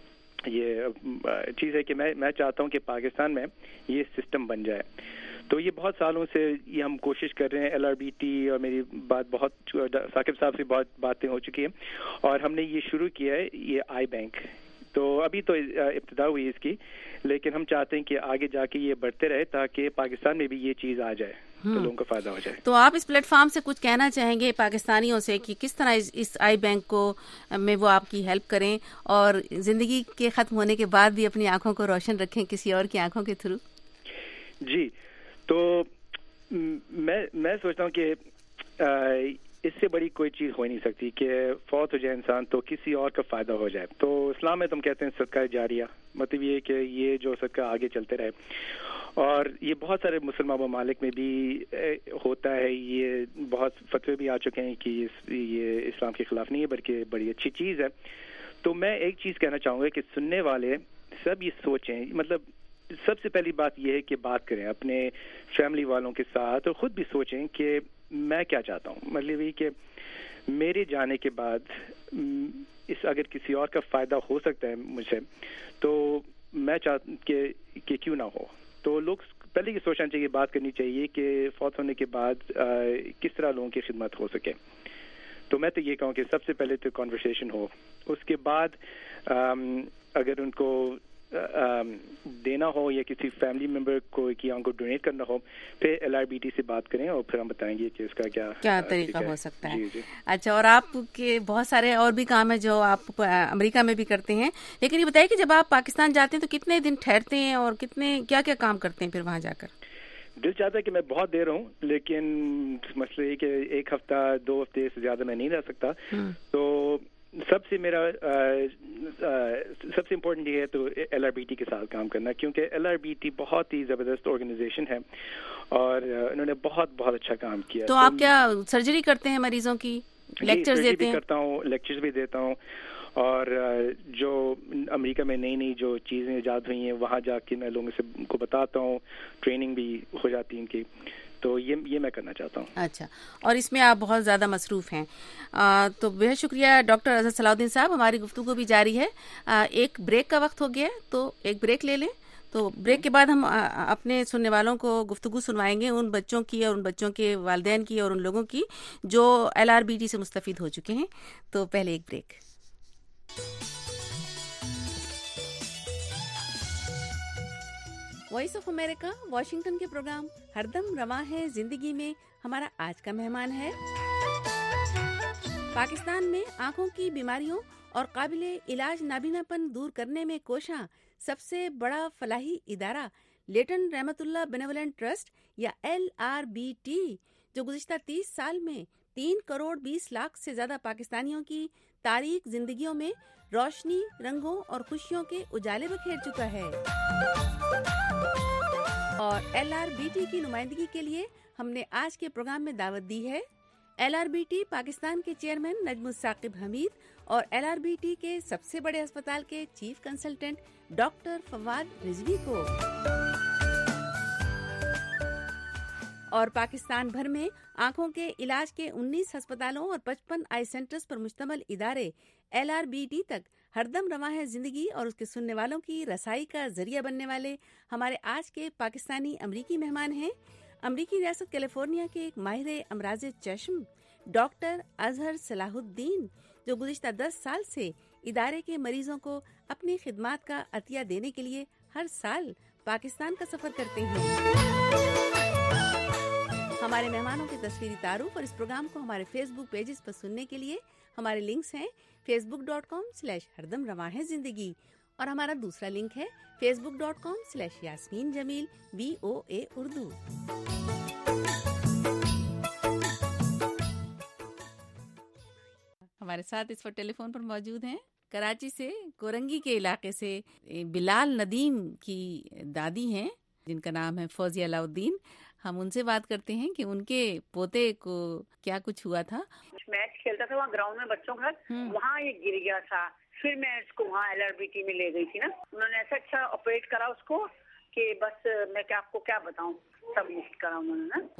یہ چیز ہے کہ میں میں چاہتا ہوں کہ پاکستان میں یہ سسٹم بن جائے. تو یہ بہت سالوں سے یہ ہم کوشش کر رہے ہیں, ایل آر بی ٹی, اور میری بات بہت ثاقب صاحب سے بہت باتیں ہو چکی ہیں, اور ہم نے یہ شروع کیا ہے یہ آئی بینک. تو ابھی تو ابتدا ہوئی اس کی, لیکن ہم چاہتے ہیں کہ آگے جا کے یہ بڑھتے رہے تاکہ پاکستان میں بھی یہ چیز آ جائے تو لوگوں کو فائدہ ہو جائے. تو آپ اس پلیٹ فارم سے کچھ کہنا چاہیں گے پاکستانیوں سے کہ کس طرح اس آئی بینک کو میں وہ آپ کی ہیلپ کریں اور زندگی کے ختم ہونے کے بعد بھی اپنی آنکھوں کو روشن رکھیں کسی اور کی آنکھوں کے تھرو؟ جی, تو میں میں سوچتا ہوں کہ اس سے بڑی کوئی چیز ہو نہیں سکتی کہ فوت ہو جائے انسان تو کسی اور کا فائدہ ہو جائے. تو اسلام میں تم کہتے ہیں صدقہ جاریہ, مطلب یہ کہ یہ جو صدقہ آگے چلتے رہے, اور یہ بہت سارے مسلمان ممالک میں بھی ہوتا ہے. یہ بہت فتوے بھی آ چکے ہیں کہ یہ اسلام کے خلاف نہیں ہے بلکہ بڑی اچھی چیز ہے. تو میں ایک چیز کہنا چاہوں گا کہ سننے والے سب یہ سوچیں, مطلب سب سے پہلی بات یہ ہے کہ بات کریں اپنے فیملی والوں کے ساتھ, اور خود بھی سوچیں کہ میں کیا چاہتا ہوں. مطلب یہ کہ میرے جانے کے بعد اس اگر کسی اور کا فائدہ ہو سکتا ہے مجھ سے تو میں چاہتا کہ کہ کیوں نہ ہو. تو لوگ پہلے یہ سوچنا چاہیے, بات کرنی چاہیے کہ فوت ہونے کے بعد کس طرح لوگوں کی خدمت ہو سکے. تو میں تو یہ کہوں کہ سب سے پہلے تو کنورسیشن ہو, اس کے بعد اگر ان کو دینا ہو یا کسی فیملی ممبر کو کی ان کو ڈونیٹ کرنا ہو, پھر ایل آر بی ٹی سے بات کریں اور پھر ہم بتائیں گے کہ اس کا کیا کیا طریقہ ہو سکتا ہے. جی جی. اچھا, اور آپ کے بہت سارے اور بھی کام ہیں جو آپ امریکہ میں بھی کرتے ہیں, لیکن یہ بتائیے کہ جب آپ پاکستان جاتے ہیں تو کتنے دن ٹھہرتے ہیں اور کتنے کیا کیا کام کرتے ہیں پھر وہاں جا کر؟ دل چاہتا ہے کہ میں بہت دیر رہوں, لیکن مسئلہ یہ کہ ایک ہفتہ دو ہفتے سے زیادہ میں نہیں رہ سکتا. تو سب سے میرا سب سے امپورٹنٹ یہ ہے تو ایل آر بی ٹی کے ساتھ کام کرنا, کیونکہ ایل آر بی ٹی بہت ہی زبردست آرگنائزیشن ہے اور انہوں نے بہت بہت اچھا کام کیا. تو آپ کیا سرجری کرتے ہیں مریضوں کی, لیکچرز دیتے ہیں؟ کرتا ہوں, لیکچرز بھی دیتا ہوں, اور جو امریکہ میں نئی نئی جو چیزیں ایجاد ہوئی ہیں وہاں جا کے میں لوگوں سے کو بتاتا ہوں, ٹریننگ بھی ہو جاتی ہے ان کی. تو یہ یہ میں کرنا چاہتا ہوں. اچھا, اور اس میں آپ بہت زیادہ مصروف ہیں. آ, تو بہت شکریہ ڈاکٹر اظہر صلاح الدین صاحب. ہماری گفتگو بھی جاری ہے, آ, ایک بریک کا وقت ہو گیا تو ایک بریک لے لیں. تو بریک کے بعد ہم اپنے سننے والوں کو گفتگو سنوائیں گے ان بچوں کی اور ان بچوں کے والدین کی اور ان لوگوں کی جو ایل آر بی ٹی سے مستفید ہو چکے ہیں. تو پہلے ایک break. Voice of America Washington کے پروگرام ہر دم رواں ہے زندگی میں ہمارا آج کا مہمان ہے پاکستان میں آنکھوں کی بیماریوں اور قابل علاج نابینا پن دور کرنے میں کوشاں سب سے بڑا فلاحی ادارہ Layton Rahmat Ullah benevolent trust یا ایل آر بی ٹی, جو گزشتہ تیس سال میں تین کروڑ بیس لاکھ سے زیادہ پاکستانیوں کی تاریک زندگیوں میں روشنی, رنگوں اور خوشیوں کے اجالے بکھیر چکا ہے. اور ایل آر بی ٹی کی نمائندگی کے لیے ہم نے آج کے پروگرام میں دعوت دی ہے L R B T Pakistan کے چیئرمین نجم الثاقب حمید اور ایل آر بی ٹی کے سب سے بڑے اسپتال کے chief consultant doctor Fawad Rizvi کو. اور پاکستان بھر میں آنکھوں کے علاج کے انیس ہسپتالوں اور پچپن آئی سینٹرز پر مشتمل ادارے ایل آر بی ٹی تک ہر دم رواں ہے زندگی اور اس کے سننے والوں کی رسائی کا ذریعہ بننے والے ہمارے آج کے پاکستانی امریکی مہمان ہیں امریکی ریاست کیلیفورنیا کے ایک ماہر امراض چشم ڈاکٹر اظہر صلاح الدین, جو گزشتہ دس سال سے ادارے کے مریضوں کو اپنی خدمات کا عطیہ دینے کے لیے ہر سال پاکستان کا سفر کرتے ہیں. ہمارے مہمانوں کے تصویری تعارف اور اس پروگرام کو ہمارے فیس بک پیجز پر سننے کے لیے ہمارے لنکس ہیں Facebook dot com slash ہردم رواں ہے زندگی, اور ہمارا دوسرا لنک ہے Facebook dot com slash Yasmeen Jamil V O A Urdu. ہمارے ساتھ اس وقت ٹیلی فون پر موجود ہیں کراچی سے کورنگی کے علاقے سے بلال ندیم کی دادی ہیں جن کا نام ہے فوزیہ علاء الدین. ہم ان سے بات کرتے ہیں کہ ان کے پوتے کو کیا کچھ ہوا تھا. میچ کھیلتا تھا وہاں گراؤنڈ میں بچوں کا, وہاں یہ گر گیا تھا. پھر میں اس کو وہاں ایل آر بی ٹی میں لے گئی تھی نا, انہوں نے ایسا اچھا آپریٹ کرا اس کو کہ بس میں کیا آپ کو کیا بتاؤں, سب مفت کرا انہوں نے نا.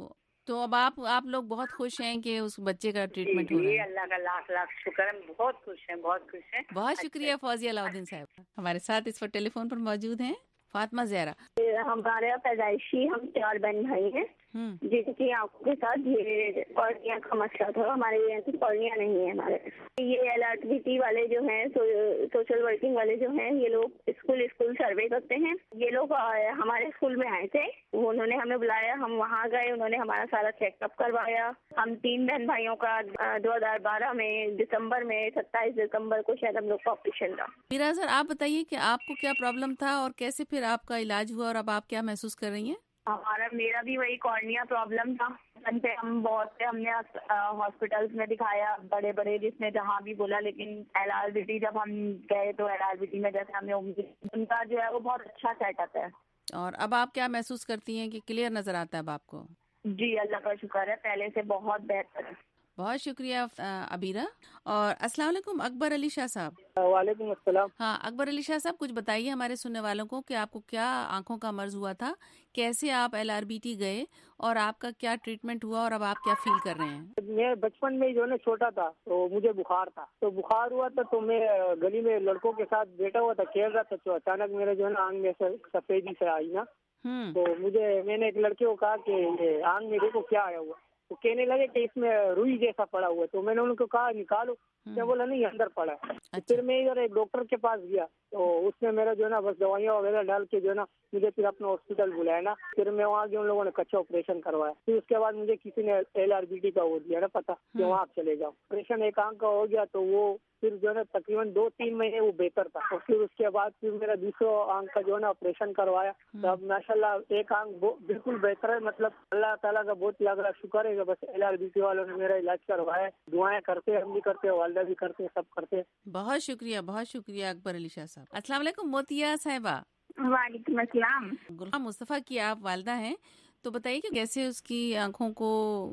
تو اب آپ آپ لوگ بہت خوش ہیں کہ اس بچے کا ٹریٹمنٹ ہو رہا ہے؟ اللہ کا لاکھ لاکھ شکر ہے، بہت خوش ہیں، بہت خوش ہیں. بہت شکریہ فوزیہ علاؤدین صاحب. ہمارے ساتھ اس وقت ٹیلی فون پر موجود ہیں فاطمہ زہرا. ہمارے پیدائشی ہم چار بہن بھائی ہیں جن کی آنکھوں کے ساتھ یہ کارنیا کا مسئلہ تھا. ہمارے یہاں سے کارنیا نہیں ہے ہمارے. یہ ایل آر بی ٹی والے جو ہیں سوشل ورکنگ والے جو ہیں یہ لوگ اسکول اسکول سروے کرتے ہیں. یہ لوگ ہمارے اسکول میں آئے تھے، انہوں نے ہمیں بلایا، ہم وہاں گئے، انہوں نے ہمارا سارا چیک اپ کروایا. ہم تین بہن بھائیوں کا دو ہزار بارہ میں دسمبر میں ستائیس دسمبر کو شاید ہم لوگ کا آپریشن تھا. میرا سر آپ بتائیے کہ آپ کو کیا پرابلم تھا اور کیسے پھر آپ کا علاج ہوا اور اب آپ کیا محسوس کر رہی ہیں؟ ہمارا میرا بھی وہی کارنیا پرابلم تھا. پہ ہم بہت سے ہم نے ہاسپٹلس میں دکھایا بڑے بڑے، جس نے جہاں بھی بولا، لیکن ایل آر بی ٹی جب ہم گئے تو ایل آر بی ٹی میں جیسے ہم نے امید ان کا جو ہے وہ بہت اچھا سیٹ اپ ہے. اور اب آپ کیا محسوس کرتی ہیں کہ کلیئر نظر آتا ہے اب آپ کو؟ جی اللہ کا شکر ہے، پہلے سے بہت بہتر ہے. بہت شکریہ عبیرہ. اور السلام علیکم اکبر علی شاہ صاحب. وعلیکم السلام. ہاں اکبر علی شاہ صاحب، کچھ بتائیے ہمارے سننے والوں کو کہ آپ کو کیا آنکھوں کا مرض ہوا تھا، کیسے آپ ایل آر بی ٹی گئے اور آپ کا کیا ٹریٹمنٹ ہوا اور اب آپ کیا فیل کر رہے ہیں؟ میں بچپن میں جو نا چھوٹا تھا تو مجھے بخار تھا، تو بخار ہوا تھا تو میں گلی میں لڑکوں کے ساتھ بیٹھا ہوا تھا، کھیل رہا تھا، تو اچانک میرے جو ہے نا آنکھ میں سفیدی سے آئی نا. تو مجھے میں نے ایک لڑکے کو کہا کہ آنکھ میں دیکھو کیا آیا ہوا. تو کہنے لگے کہ اس میں روئی جیسا پڑا ہوا ہے. تو میں نے ان کو کہا نکالو، کیا بولا نہیں اندر پڑا ہے. پھر میں ادھر ایک ڈاکٹر کے پاس گیا تو اس نے میرا جو ہے نا بس دوائیاں وغیرہ ڈال کے جو ہے نا مجھے پھر اپنا ہاسپٹل بلایا نا. پھر میں وہاں گیا، ان لوگوں نے کچا آپریشن کروایا. پھر اس کے بعد مجھے کسی نے ایل آر بی ٹی کا وہ دیا نا پتا کہ وہاں آپ چلے جاؤ. آپریشن ایک آنکھ کا ہو گیا تو وہ پھر جو ہے نا تقریباً دو تین مہینے وہ بہتر تھا. اور پھر اس کے بعد پھر میرا دوسرا آنکھ کا جو ہے نا آپریشن کروایا. تو اب ماشاء اللہ ایک آنکھ بالکل بہتر ہے. مطلب اللہ تعالیٰ کا بہت لگ رہا شکر ہے کہ بس ایل آر بی ٹی والوں نے میرا علاج کروایا. دعائیں کرتے ہم بھی کرتے، والدہ بھی کرتے، سب کرتے. بہت شکریہ، بہت شکریہ اکبر علی شاہ صاحب. السلام علیکم موتیہ صاحبہ. وعلیکم السلام. غلام مصطفیٰ کی آپ والدہ ہیں، تو بتائیے کہ کیسے اس کی آنکھوں کو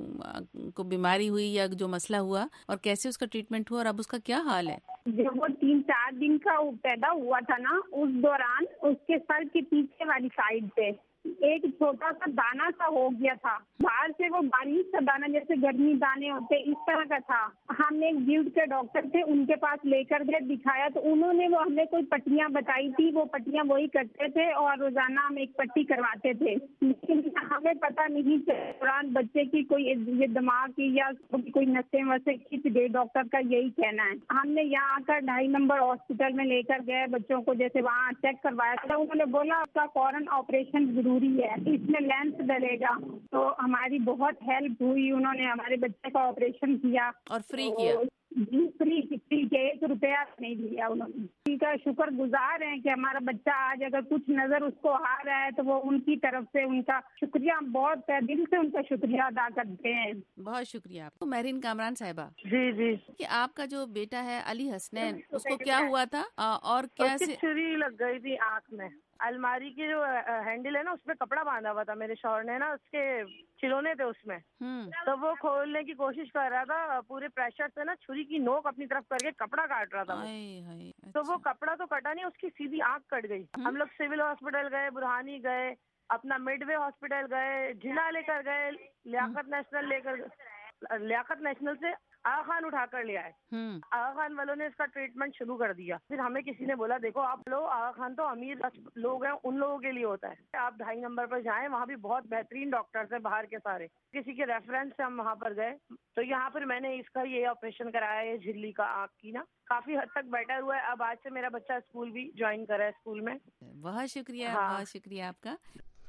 کو بیماری ہوئی یا جو مسئلہ ہوا اور کیسے اس کا ٹریٹمنٹ ہوا اور اب اس کا کیا حال ہے؟ جب وہ تین چار دن کا پیدا ہوا تھا نا، اس دوران اس کے سر کے پیچھے والی سائڈ پہ ایک چھوٹا سا دانا سا ہو گیا تھا. باہر سے وہ باریک سا دانا جیسے گرمی دانے ہوتے اس طرح کا تھا. ہم ایک جلد کے ڈاکٹر تھے، ان کے پاس لے کر گئے، دکھایا تو انہوں نے وہ ہمیں کوئی پٹیاں بتائی تھی، وہ پٹیاں وہی کرتے تھے اور روزانہ ہم ایک پٹی کرواتے تھے. لیکن ہمیں پتہ نہیں دوران بچے کی کوئی یہ دماغ کی یا کوئی نسیں وسیں کھنچ گئی، ڈاکٹر کا یہی کہنا ہے. ہم نے یہاں آ کر ڈھائی نمبر ہاسپٹل میں لے کر گئے بچوں کو، جیسے وہاں چیک کروایا تھا. انہوں نے بولا آپ کا فوراً آپریشن ضروری ہے، اس میں لینس ڈلے گا. تو ہماری بہت ہیلپ ہوئی، انہوں نے ہمارے بچے کا آپریشن کیا اور فری کیا. جی فری فری کے ایک روپیہ نہیں دیا انہوں نے. ان کا شکر گزار ہیں کہ ہمارا بچہ آج اگر کچھ نظر اس کو آ رہا ہے تو وہ ان کی طرف سے ان کا شکریہ، بہت دل سے ان کا شکریہ ادا کرتے ہیں. بہت شکریہ آپ کو. مہرین کامران صاحبہ. جی جی. کہ آپ کا جو بیٹا ہے علی حسنین، اس کو کیا ہوا تھا اور کیا چھری لگ گئی تھی آنکھ میں. الماری کی جو ہینڈل ہے نا اس پہ کپڑا باندھا ہوا تھا میرے شوہر نے نا، اس کے کھلونے تھے اس میں، تو وہ کھولنے کی کوشش کر رہا تھا، پورے پریشر سے نا چھری کی نوک اپنی طرف کر کے کپڑا کاٹ رہا تھا. تو وہ کپڑا تو کٹا نہیں، اس کی سیدھی آنکھ کٹ گئی. ہم لوگ سول ہاسپٹل گئے، برہانی گئے، اپنا مڈ وے ہاسپٹل گئے، جنا لے کر گئے، لیاقت نیشنل لے کر لیاقت نیشنل سے آغا خان اٹھا کر لیا ہے. آغا خان والوں نے اس کا ٹریٹمنٹ شروع کر دیا. پھر ہمیں کسی نے بولا دیکھو آپ لوگ، آغا خان تو امیر لوگ ہیں، ان لوگوں کے لیے ہوتا ہے، آپ ڈھائی نمبر پر جائیں، وہاں بھی بہت بہترین ڈاکٹرز ہیں باہر کے سارے. کسی کے ریفرنس سے ہم وہاں پر گئے تو یہاں پر میں نے اس کا یہ آپریشن کرایا ہے جھلی کا آنکھ کی نا، کافی حد تک بیٹر ہوا ہے. اب آج سے میرا بچہ اسکول بھی جوائن کرا ہے اسکول میں. بہت شکریہ. بہت شکریہ آپ کا.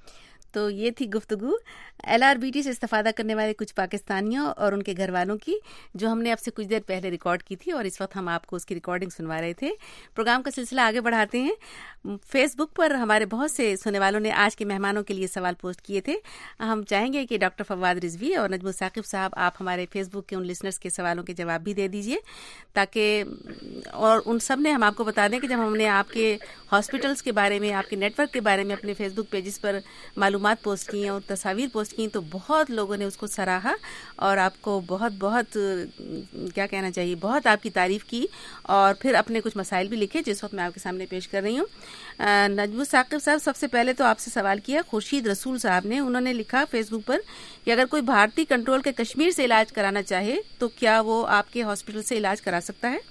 تو یہ تھی گفتگو ایل آر بی ٹی سے استفادہ کرنے والے کچھ پاکستانیوں اور ان کے گھر والوں کی، جو ہم نے اب سے کچھ دیر پہلے ریکارڈ کی تھی اور اس وقت ہم آپ کو اس کی ریکارڈنگ سنوا رہے تھے. پروگرام کا سلسلہ آگے بڑھاتے ہیں. فیس بک پر ہمارے بہت سے سننے والوں نے آج کے مہمانوں کے لیے سوال پوسٹ کیے تھے. ہم چاہیں گے کہ ڈاکٹر فواد رضوی اور نجم ثاقب صاحب آپ ہمارے فیس بک کے ان لسنرز کے سوالوں کے جواب بھی دے دیجیے، تاکہ اور ان سب نے ہم آپ کو بتا دیں کہ جب ہم نے آپ کے ہاسپٹلس کے بارے میں، آپ کے نیٹ ورک کے بارے میں اپنے فیس بک پیجز پر معلومات मालूमात पोस्ट की और तस्वीर पोस्ट की तो बहुत लोगों ने उसको सराहा और आपको बहुत बहुत क्या कहना चाहिए, बहुत आपकी तारीफ की और फिर अपने कुछ मसाइल भी लिखे जिस वक्त मैं आपके सामने पेश कर रही हूँ। नजमुल साकिब साहब, सबसे पहले तो आपसे सवाल किया खुर्शीद रसूल साहब ने, उन्होंने लिखा फेसबुक पर कि अगर कोई भारतीय कंट्रोल के कश्मीर से इलाज कराना चाहे तो क्या वो आपके हॉस्पिटल से इलाज करा सकता है?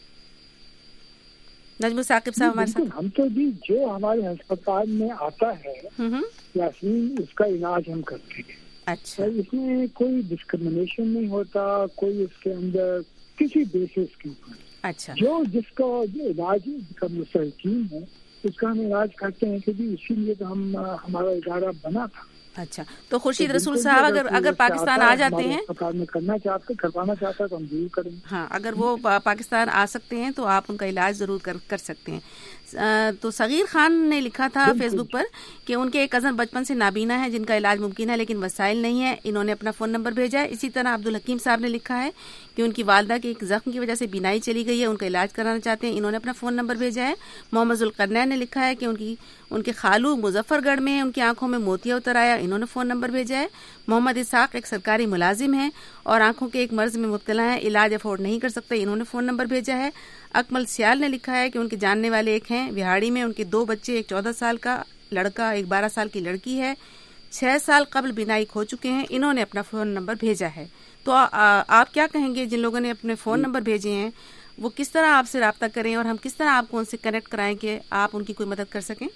नजमुल साकिब साहब हमारे साथ। हम तो भी जो हमारे अस्पताल में आता है यासीन, उसका इलाज हम करते हैं। अच्छा, इसमें कोई डिस्क्रिमिनेशन नहीं होता, कोई इसके अंदर किसी बेसिस के ऊपर। अच्छा, जो जिसका इलाज का मुस्तहकीम है उसका हम इलाज करते हैं, क्योंकि इसीलिए तो हम हमारा इदारा बना था। अच्छा, तो खुर्शीद तो रसूल साहब अगर अगर पाकिस्तान आ जाते हैं, अस्पताल में करना चाहते करवाना चाहता है तो हम जरूर करेंगे। हाँ, अगर वो पाकिस्तान आ सकते हैं तो आप उनका इलाज जरूर कर कर सकते हैं। तो सगीर खान ने लिखा था फेसबुक पर कि उनके एक कज़न बचपन से नाबीना है जिनका इलाज मुमकिन है लेकिन वसाइल नहीं है, इन्होंने अपना फ़ोन नंबर भेजा है। इसी तरह अब्दुल हकीम साहब ने लिखा है कि उनकी वालदा के एक जख्म की वजह से बीनाई चली गई है, उनका इलाज कराना चाहते हैं, इन्होंने अपना फ़ोन नंबर भेजा है। मोहम्मद जुल्करनैन ने लिखा है कि उनकी उनके खालू मुजफ्फरगढ़ में उनकी आंखों में मोतिया उतर आया, इन्होंने फ़ोन नंबर भेजा है। मोहम्मद इसाक एक सरकारी मुलाजिम है और आंखों के एक मर्ज में मुब्तला है, इलाज अफोर्ड नहीं कर सकते, इन्होंने फ़ोन नंबर भेजा है। अकमल सियाल ने लिखा है कि उनके जानने वाले एक हैं विहाड़ी में, उनके दो बच्चे, एक चौदह साल का लड़का, एक बारह साल की लड़की है, छह साल कबल बिनाई खो चुके हैं, इन्होंने अपना फ़ोन नंबर भेजा है। तो आ, आ, आप क्या कहेंगे जिन लोगों ने अपने फ़ोन नंबर भेजे हैं वो किस तरह आपसे रब्ता करें और हम किस तरह आपको उनसे कनेक्ट कराएं कि आप उनकी कोई मदद कर सकें?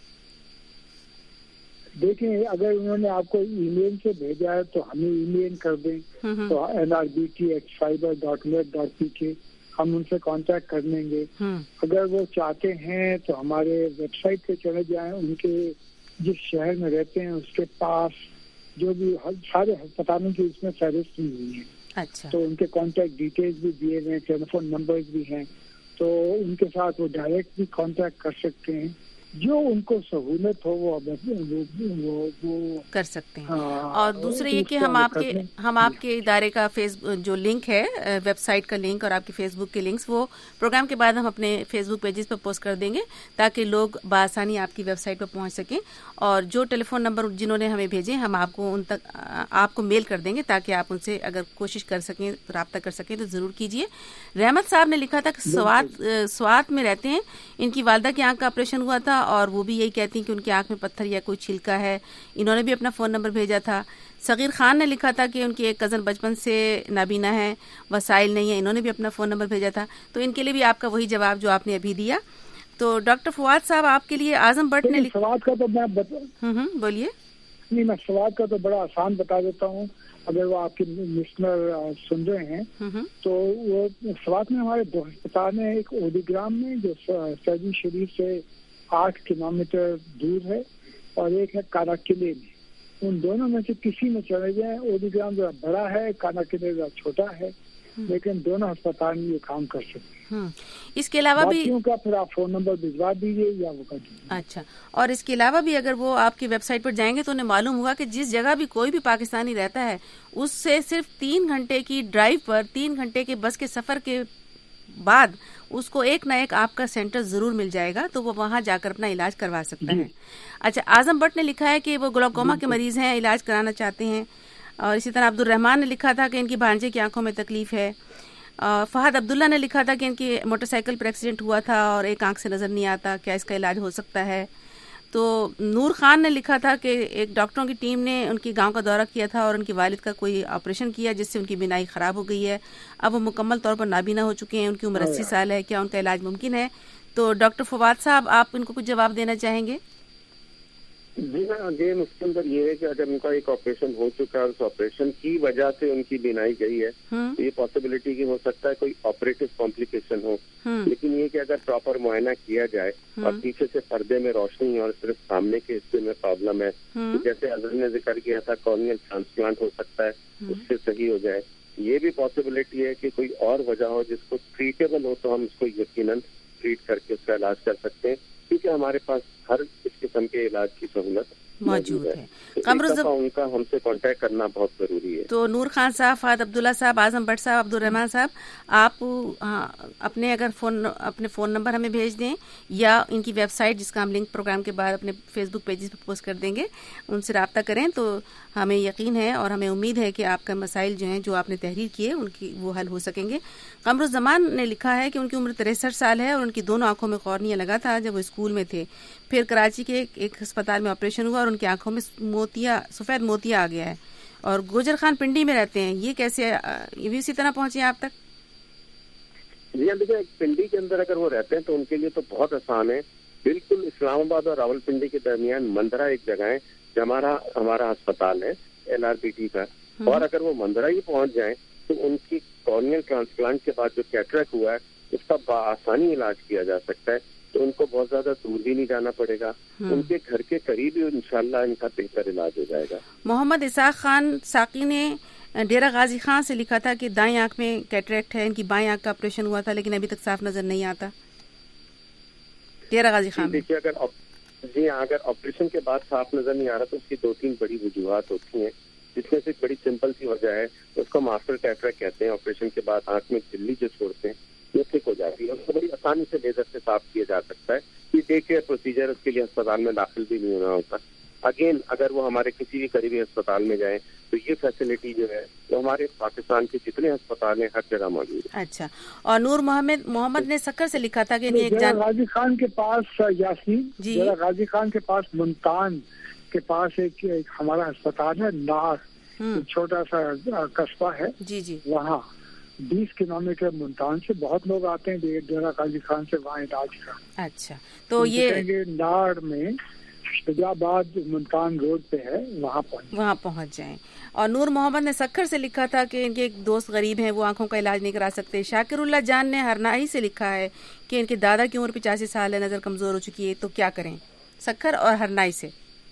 देखिए, अगर उन्होंने आपको ईमेल से भेजा है तो हमें ईमेल कर दें, तो N R B T at fibre dot net dot P K हम उनसे कांटेक्ट कर लेंगे। अगर वो चाहते हैं तो हमारे वेबसाइट पे चले जाएं, उनके जिस शहर में रहते हैं उसके पास जो भी सारे अस्पतालों की इसमें फहरिस्त भी हुई है। अच्छा, तो उनके कांटेक्ट डिटेल्स भी दिए गए, टेलीफोन नंबर्स भी हैं, तो उनके साथ वो डायरेक्ट भी कांटेक्ट कर सकते हैं। जो उनको सहूलत हो वो वो वो, वो कर सकते हैं। हाँ, और दूसरे ये कि हम आपके हम आपके इदारे का फेस जो लिंक है, वेबसाइट का लिंक और आपके फेसबुक के लिंक्स वो प्रोग्राम के बाद हम अपने फेसबुक पेजेस पर पोस्ट कर देंगे ताकि लोग बआसानी आपकी वेबसाइट पर पहुंच सकें। और जो टेलीफोन नंबर जिन्होंने हमें भेजे हम आपको उन तक आपको मेल कर देंगे ताकि आप उनसे अगर कोशिश कर सकें, रब्ता कर सकें तो ज़रूर कीजिए। रहमत साहब ने लिखा था कि स्वात स्वात में रहते हैं, इनकी वालदा की आंख का ऑपरेशन हुआ था और वो भी यही कहती हैं कि उनकी आंख में पत्थर या कोई छिलका है, इन्होंने भी अपना फ़ोन नंबर भेजा था। सगीर खान ने लिखा था कि उनकी एक कज़न बचपन से नाबीना है, वसाइल नहीं है, इन्होंने भी अपना फ़ोन नंबर भेजा था। तो इनके लिए भी आपका वही जवाब जो आपने अभी दिया। तो डॉक्टर फवाद साहब आपके लिए आजम भट्ट ने सवाल का तो मैं बता बोलिए। नहीं, मैं सवाल का तो बड़ा आसान बता देता हूँ, अगर वो आपके लिसनर सुन रहे हैं तो वो सवाल में हमारे दो अस्पताल में, एक ओडीग्राम में जो सऊदी शरीफ से आठ किलोमीटर दूर है और एक है कारा किले में। उन दोनों में से किसी में चले जाए, ओडीग्राम जरा बड़ा है, कारा किले जरा छोटा है, लेकिन दोनों अस्पताल में ये काम कर सकते हैं। इसके अलावा भी का फिर आप फोन नंबर भिजवा दीजिए या वो कर दीजिए। अच्छा, और इसके अलावा भी अगर वो आपकी वेबसाइट पर जाएंगे तो उन्हें मालूम होगा कि जिस जगह भी कोई भी पाकिस्तानी रहता है उससे सिर्फ तीन घंटे की ड्राइव पर, तीन घंटे के बस के सफर के बाद उसको एक ना एक आपका सेंटर जरूर मिल जाएगा, तो वो वहां जाकर अपना इलाज करवा सकता है। अच्छा, आजम भट्ट ने लिखा है कि वो ग्लाकोमा के मरीज हैं, इलाज कराना चाहते हैं। और इसी तरह अब्दुल रहमान ने लिखा था कि इनकी भांजे की आंखों में तकलीफ है। फहद अब्दुल्ला ने लिखा था कि इनकी मोटरसाइकिल पर एक्सीडेंट हुआ था और एक आंख से नजर नहीं आता, क्या इसका इलाज हो सकता है? तो नूर खान ने लिखा था कि एक डॉक्टरों की टीम ने उनकी गांव का दौरा किया था और उनकी वालिद का कोई ऑपरेशन किया जिससे उनकी बीनाई खराब हो गई है, अब वो मुकम्मल तौर पर नाबीना हो चुके हैं, उनकी उम्र अस्सी साल है, क्या उनका इलाज मुमकिन है? तो डॉक्टर फवाद साहब आप इनको कुछ जवाब देना चाहेंगे? जी हाँ, अगेन उसके अंदर ये है कि अगर उनका एक ऑपरेशन हो चुका है, उस ऑपरेशन की वजह से उनकी बीनाई गई है, तो ये पॉसिबिलिटी की हो सकता है कोई ऑपरेटिव कॉम्प्लिकेशन हो, लेकिन ये कि अगर प्रॉपर मुआयना किया जाए और पीछे से पर्दे में रोशनी और सिर्फ सामने के हिस्से में प्रॉब्लम है, तो जैसे अजहर ने जिक्र किया था कॉर्नियल ट्रांसप्लांट हो सकता है, उससे सही हो जाए। ये भी पॉसिबिलिटी है कि कोई और वजह हो जिसको ट्रीटेबल हो तो हम उसको यकीनन ट्रीट करके उसका इलाज कर सकते हैं, क्योंकि हमारे पास हर इस किस्म के इलाज की सहूलत موجود ہے. ان کا ہم سے کانٹیکٹ کرنا بہت ضروری ہے. تو نور خان صاحب, فہد عبداللہ صاحب, اعظم بٹ صاحب, عبدالرحمان صاحب, آپ اپنے اگر فون اپنے فون نمبر ہمیں بھیج دیں یا ان کی ویب سائٹ جس کا ہم لنک پروگرام کے بعد اپنے فیس بک پیجز پہ پوسٹ کر دیں گے, ان سے رابطہ کریں تو ہمیں یقین ہے اور ہمیں امید ہے کہ آپ کا مسائل جو ہیں جو آپ نے تحریر کیے ان کی وہ حل ہو سکیں گے. قمر الزمان نے لکھا ہے کہ ان کی عمر تریسٹھ سال ہے اور ان کی دونوں آنکھوں میں قرنیہ لگا تھا جب وہ اسکول میں تھے. پھر کراچی کے ایک ہسپتال میں آپریشن ہوا اور ان کی آنکھوں میں موتیا سفید موتیا آ گیا ہے. اور گوجر خان پنڈی میں رہتے ہیں, یہ کیسے یہ بھی اسی طرح پہنچے آپ تک؟ جی ہاں, دیکھیں پنڈی کے اندر اگر وہ رہتے ہیں تو ان کے لیے تو بہت آسان ہے. بالکل اسلام آباد اور راول پنڈی کے درمیان مندرا ایک جگہ ہے جو ہمارا ہمارا ہسپتال ہے ایل آر بی ٹی کا, اور اگر وہ مندرا ہی پہنچ جائیں تو ان کی کارنیل ٹرانسپلانٹ کے بعد جو کیٹریکٹ ہوا ہے اس کا بآسانی علاج کیا جا سکتا ہے. تو ان کو بہت زیادہ دور بھی نہیں جانا پڑے گا, ان کے گھر کے قریب ہی انشاءاللہ ان کا بہتر علاج ہو جائے گا. محمد اسحاق خان ساقی نے ڈیرہ غازی خان سے لکھا تھا کہ دائیں آنکھ میں کیٹریکٹ ہے, ان کی بائیں آنکھ کا آپریشن ہوا تھا لیکن ابھی تک صاف نظر نہیں آتا. ڈیرہ غازی خان دیکھیے اگر جی ہاں اگر آپریشن کے بعد صاف نظر نہیں آ رہا تو اس کی دو تین بڑی وجوہات ہوتی ہیں, جس میں سے ایک بڑی سمپل سی وجہ ہے, اس کو ماسٹر کیٹریکٹ کہتے ہیں. آپریشن کے بعد آنکھ میں جھلی جو چھوڑتے ہیں یہ ٹھیک ہو جاتی ہے, اس کو بڑی آسانی سے لیزر سے صاف کیا جا سکتا ہے. یہ ڈے کیئر پروسیجر, اس کے لیے اسپتال میں داخل بھی نہیں ہونا ہوتا. اگین اگر وہ ہمارے کسی بھی قریبی اسپتال میں جائیں تو یہ فیسلٹی جو ہے وہ ہمارے پاکستان کے جتنے اسپتال ہیں ہر جگہ موجود ہے. اچھا, اور نور محمد محمد نے سکر سے لکھا تھا کہ ایک جان غازی خان کے پاس یاسین جی غازی خان کے پاس ملتان کے پاس ایک ہمارا اسپتال ہے نار, چھوٹا سا قصبہ ہے جی جی وہاں بیس کلو میٹر ملتان سے بہت لوگ آتے ہیں ڈیرہ غازی خان سے وہاں علاج کا. اچھا, تو یہ ناڑ میں آباد ملتان روڈ پہ ہے, وہاں پہنچ وہاں پہنچ جائیں. اور نور محمد نے سکھر سے لکھا تھا کہ ان کے ایک دوست غریب ہیں, وہ آنکھوں کا علاج نہیں کرا سکتے. شاکر اللہ جان نے ہرنائی سے لکھا ہے کہ ان کے دادا کی عمر پچاسی سال ہے, نظر کمزور ہو چکی ہے, تو کیا کریں؟ سکھر اور ہرنائی سے.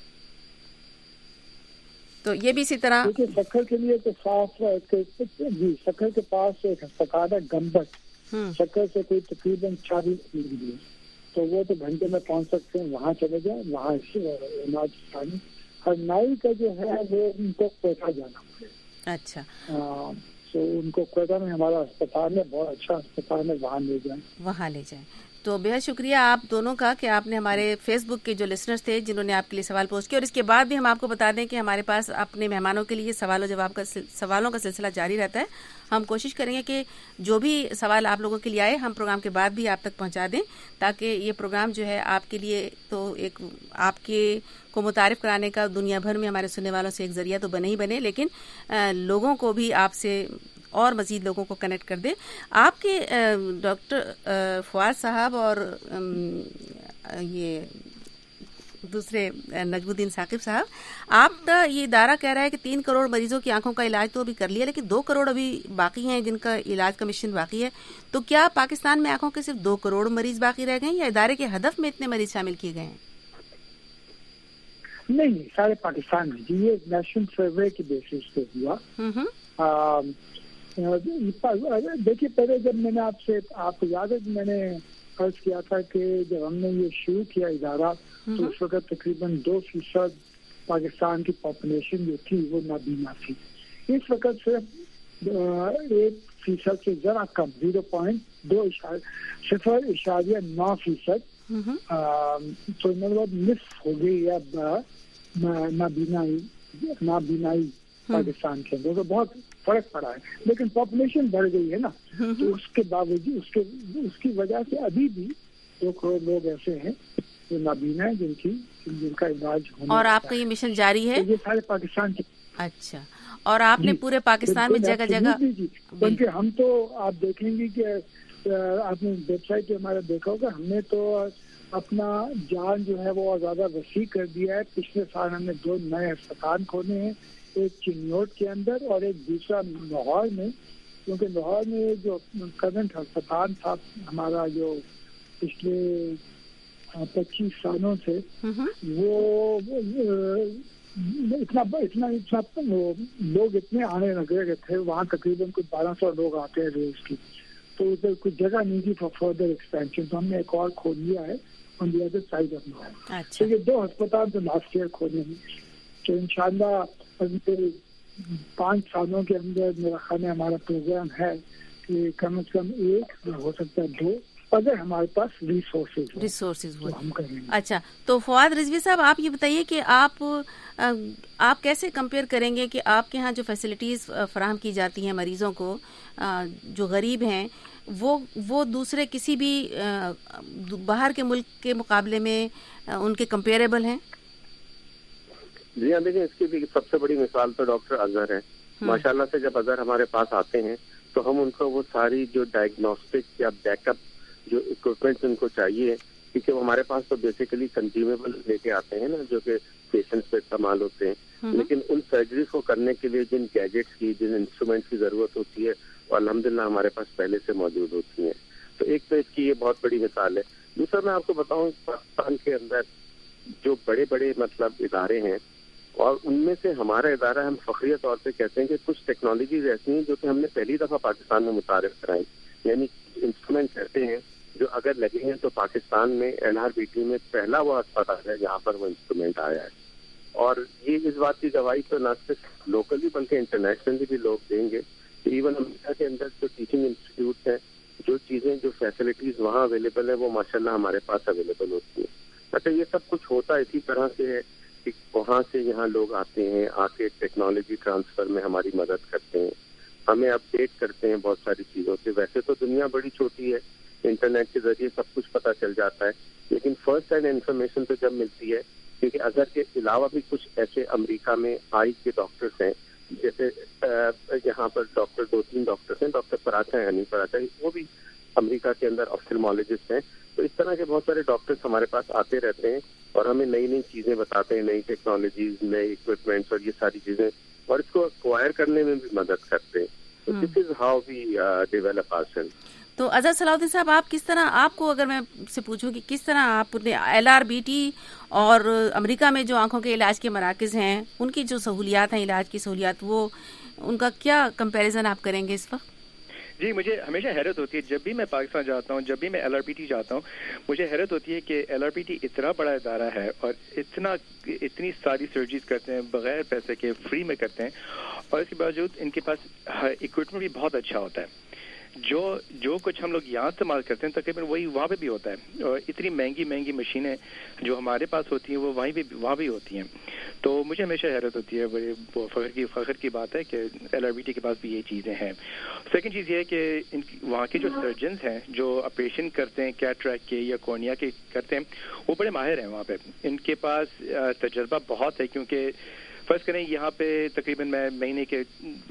تو یہ بھی اسی طرح سکھر کے لیے تو صاف جی سکھر کے پاس ایک ہسپتال ہے گمبٹ, سکھر سے کوئی تقریباً چالیس کلو تو وہ تو گھنٹے میں پہنچ سکتے ہیں, وہاں چلے جائیں, وہاں علاج پانی. ہر نائی کا جو ہے وہ ان کو کوئٹہ جانا پڑے. اچھا, تو ان کو کوئٹہ میں ہمارا اسپتال ہے, بہت اچھا اسپتال ہے, وہاں لے جائیں وہاں لے جائیں. تو بے حد شکریہ آپ دونوں کا کہ آپ نے ہمارے فیس بک کے جو لسنرز تھے جنہوں نے آپ کے لیے سوال پوسٹ کیا, اور اس کے بعد بھی ہم آپ کو بتا دیں کہ ہمارے پاس اپنے مہمانوں کے لیے سوال و جواب کا سوالوں کا سلسلہ جاری رہتا ہے. ہم کوشش کریں گے کہ جو بھی سوال آپ لوگوں کے لیے آئے ہم پروگرام کے بعد بھی آپ تک پہنچا دیں, تاکہ یہ پروگرام جو ہے آپ کے لیے تو ایک آپ کے کو متعارف کرانے کا دنیا بھر میں ہمارے سننے والوں سے ایک ذریعہ تو بنے ہی بنے, لیکن لوگوں کو بھی آپ سے اور مزید لوگوں کو کنیکٹ کر دے. آپ کے ڈاکٹر فواد صاحب اور یہ دوسرے نجم الدین ثاقب صاحب, آپ کا یہ ادارہ کہہ رہا ہے کہ تین کروڑ مریضوں کی آنکھوں کا علاج تو ابھی کر لیا, لیکن دو کروڑ ابھی باقی ہیں جن کا علاج کا مشن باقی ہے. تو کیا پاکستان میں آنکھوں کے صرف دو کروڑ مریض باقی رہ گئے ہیں یا ادارے کے ہدف میں اتنے مریض شامل کیے گئے ہیں؟ نہیں, سارے پاکستان میں جی یہ نیشنل سروے کی بیسس پہ ہوا. دیکھیے پہلے جب میں نے آپ سے آپ کو یاد ہے میں نے عرض کیا تھا کہ جب ہم نے یہ شروع کیا ادارہ تو اس وقت تقریباً دو فیصد پاکستان کی پاپولیشن جو تھی وہ نابینا تھی. اس وقت صرف ایک فیصد سے ذرا کم زیرو پوائنٹ دو صفر اشاریہ نو فیصد تو مطلب نصف ہو گئی اب نابینائی نابینائی پاکستان کے اندر, تو بہت فرق پڑا ہے. لیکن پاپولیشن بڑھ گئی ہے نا, تو اس کے باوجود اس کے اس کی وجہ سے ابھی بھی دو کروڑ لوگ ایسے ہیں جو نابینا ہیں جن کی جن کا علاج ہونا. اور آپ کا یہ مشن جاری ہے؟ یہ سارے پاکستان کے. اچھا, اور آپ نے پورے پاکستان میں جگہ جگہ, کیونکہ ہم تو آپ دیکھیں گے کہ آپ نے ویب سائٹ پہ ہمارا دیکھا ہوگا, ہم نے تو اپنا جان جو ہے وہ زیادہ وسیع کر دیا ہے. پچھلے سال ہم نے دو نئے اسپتال کھولے ہیں, ایک چنیوٹ کے اندر اور ایک دوسرا لاہور میں, کیونکہ لاہور میں جو کرنٹ ہسپتال تھا ہمارا جو پچھلے پچیس سالوں سے وہ اتنا اتنا اتنا لوگ اتنے آنے لگے تھے, وہاں تقریباً کوئی بارہ سو لوگ آتے ہیں روز کی, तो उधर कुछ जगह नहीं थी फॉर फर्दर एक्सपेंशन, तो हमने एक और खोल लिया है on the other side of north. तो ये दो अस्पताल तो लास्ट ईयर खोले हैं, तो इंशाल्लाह अगले पाँच सालों के अंदर मेरा ख्याल हमारा प्रोग्राम है कि कम से कम एक हो सकता है दो, अगर हमारे पास रिसोर्सेज रिसोर्सेज हो। तो हम करेंगे। अच्छा, तो फवाद रिजवी साहब, आप ये बताइए कि आप आप कैसे कंपेयर करेंगे कि आपके यहाँ जो फैसिलिटीज़ फराहम की जाती हैं मरीज़ों को जो गरीब हैं, वो वो दूसरे किसी भी बाहर के मुल्क के मुकाबले में उनके कंपेरेबल हैं? जी हाँ, देखिए इसकी भी सबसे बड़ी मिसाल तो डॉक्टर अजहर है। माशाल्लाह से जब अजहर हमारे पास आते हैं तो हम उनको वो सारी जो डायग्नोस्टिक या बैकअप जो इक्विपमेंट्स उनको चाहिए, क्योंकि वो हमारे पास तो बेसिकली कंज्यूमेबल लेके आते हैं ना, जो कि पेशेंट्स पे इस्तेमाल होते हैं, लेकिन उन सर्जरीज को करने के लिए जिन गैजेट्स की, जिन इंस्ट्रूमेंट्स की जरूरत होती है वो अल्हम्दुलिल्लाह हमारे पास पहले से मौजूद होती हैं। तो एक तो इसकी ये बहुत बड़ी मिसाल है। दूसरा मैं आपको बताऊं, पाकिस्तान के अंदर जो बड़े बड़े मतलब इदारे हैं, और उनमें से हमारा इदारा, हम फखरिया तौर पे कहते हैं कि कुछ टेक्नोलॉजीज ऐसी हैं जो कि हमने पहली दफा पाकिस्तान में मुतारिफ कराई, यानी इंस्ट्रूमेंट्स ऐसे हैं जो अगर लगे हैं तो पाकिस्तान में एल आर बी टी में पहला वो अस्पताल है जहाँ पर वो इंस्ट्रूमेंट आया है। और ये इस बात की गवाही तो न सिर्फ लोकली बल्कि इंटरनेशनली भी लोग देंगे कि इवन अमेरिका के अंदर जो टीचिंग इंस्टीट्यूट हैं, जो चीजें जो फैसिलिटीज वहाँ अवेलेबल है वो माशाल्लाह हमारे पास अवेलेबल होती है। अच्छा, ये सब कुछ होता इसी तरह से है कि वहाँ से यहाँ लोग आते हैं, आके टेक्नोलॉजी ट्रांसफर में हमारी मदद करते हैं, हमें अपडेट करते हैं बहुत सारी चीजों से। वैसे तो दुनिया बड़ी छोटी है, इंटरनेट के जरिए सब कुछ पता चल जाता है, लेकिन फर्स्ट हैंड इन्फॉर्मेशन तो जब मिलती है, क्योंकि अजहर के अलावा भी कुछ ऐसे अमेरिका में आई के डॉक्टर्स हैं, जैसे यहाँ पर डॉक्टर दो तीन डॉक्टर्स हैं, डॉक्टर पराठा है, हनी पराठा, वो भी अमेरिका के अंदर ऑफ्थल्मोलॉजिस्ट हैं। तो इस तरह के बहुत सारे डॉक्टर्स हमारे पास आते रहते हैं और हमें नई नई चीजें बताते हैं, नई टेक्नोलॉजीज, नए इक्विपमेंट्स और ये सारी चीजें, और इसको एक्वायर करने में भी मदद करते हैं। तो this is how we develop ourselves. तो अजहर सलाउद्दीन साहब, आप किस तरह, आपको अगर मैं से पूछूं कि किस तरह आपने एल आर बी टी और अमेरिका में जो आंखों के इलाज के मराकज़ हैं, उनकी जो सहूलियात हैं, इलाज की सहूलियात, वो उनका क्या कंपैरिजन आप करेंगे इस वक्त? जी, मुझे हमेशा हैरत होती है जब भी मैं पाकिस्तान जाता हूँ, जब भी मैं एल आर बी टी जाता हूँ, मुझे हैरत होती है कि एल आर बी टी इतना बड़ा इदारा है और इतना इतनी सारी सर्जरीज करते हैं बगैर पैसे के, फ्री में करते हैं, और इसके बावजूद इनके पास इक्विपमेंट भी बहुत अच्छा होता है। जो जो कुछ हम लोग यहाँ इस्तेमाल करते हैं तकरीबन वही वहाँ पे भी होता है, और इतनी महंगी महंगी मशीनें जो हमारे पास होती हैं वो वहीं भी वहाँ भी होती हैं। तो मुझे हमेशा हैरत होती है, बड़े फख्र की फख्र की बात है कि एल आर बी टी के पास भी ये चीज़ें हैं। सेकंड चीज़ ये है कि इन वहाँ के जो सर्जन हैं जो ऑपरेशन करते हैं कैटरैक्ट के या कॉर्निया के करते हैं, वो बड़े माहिर हैं वहाँ पे, इनके पास तजर्बा बहुत है। क्योंकि फर्स्ट करें, यहाँ पे तकरीबन मैं महीने के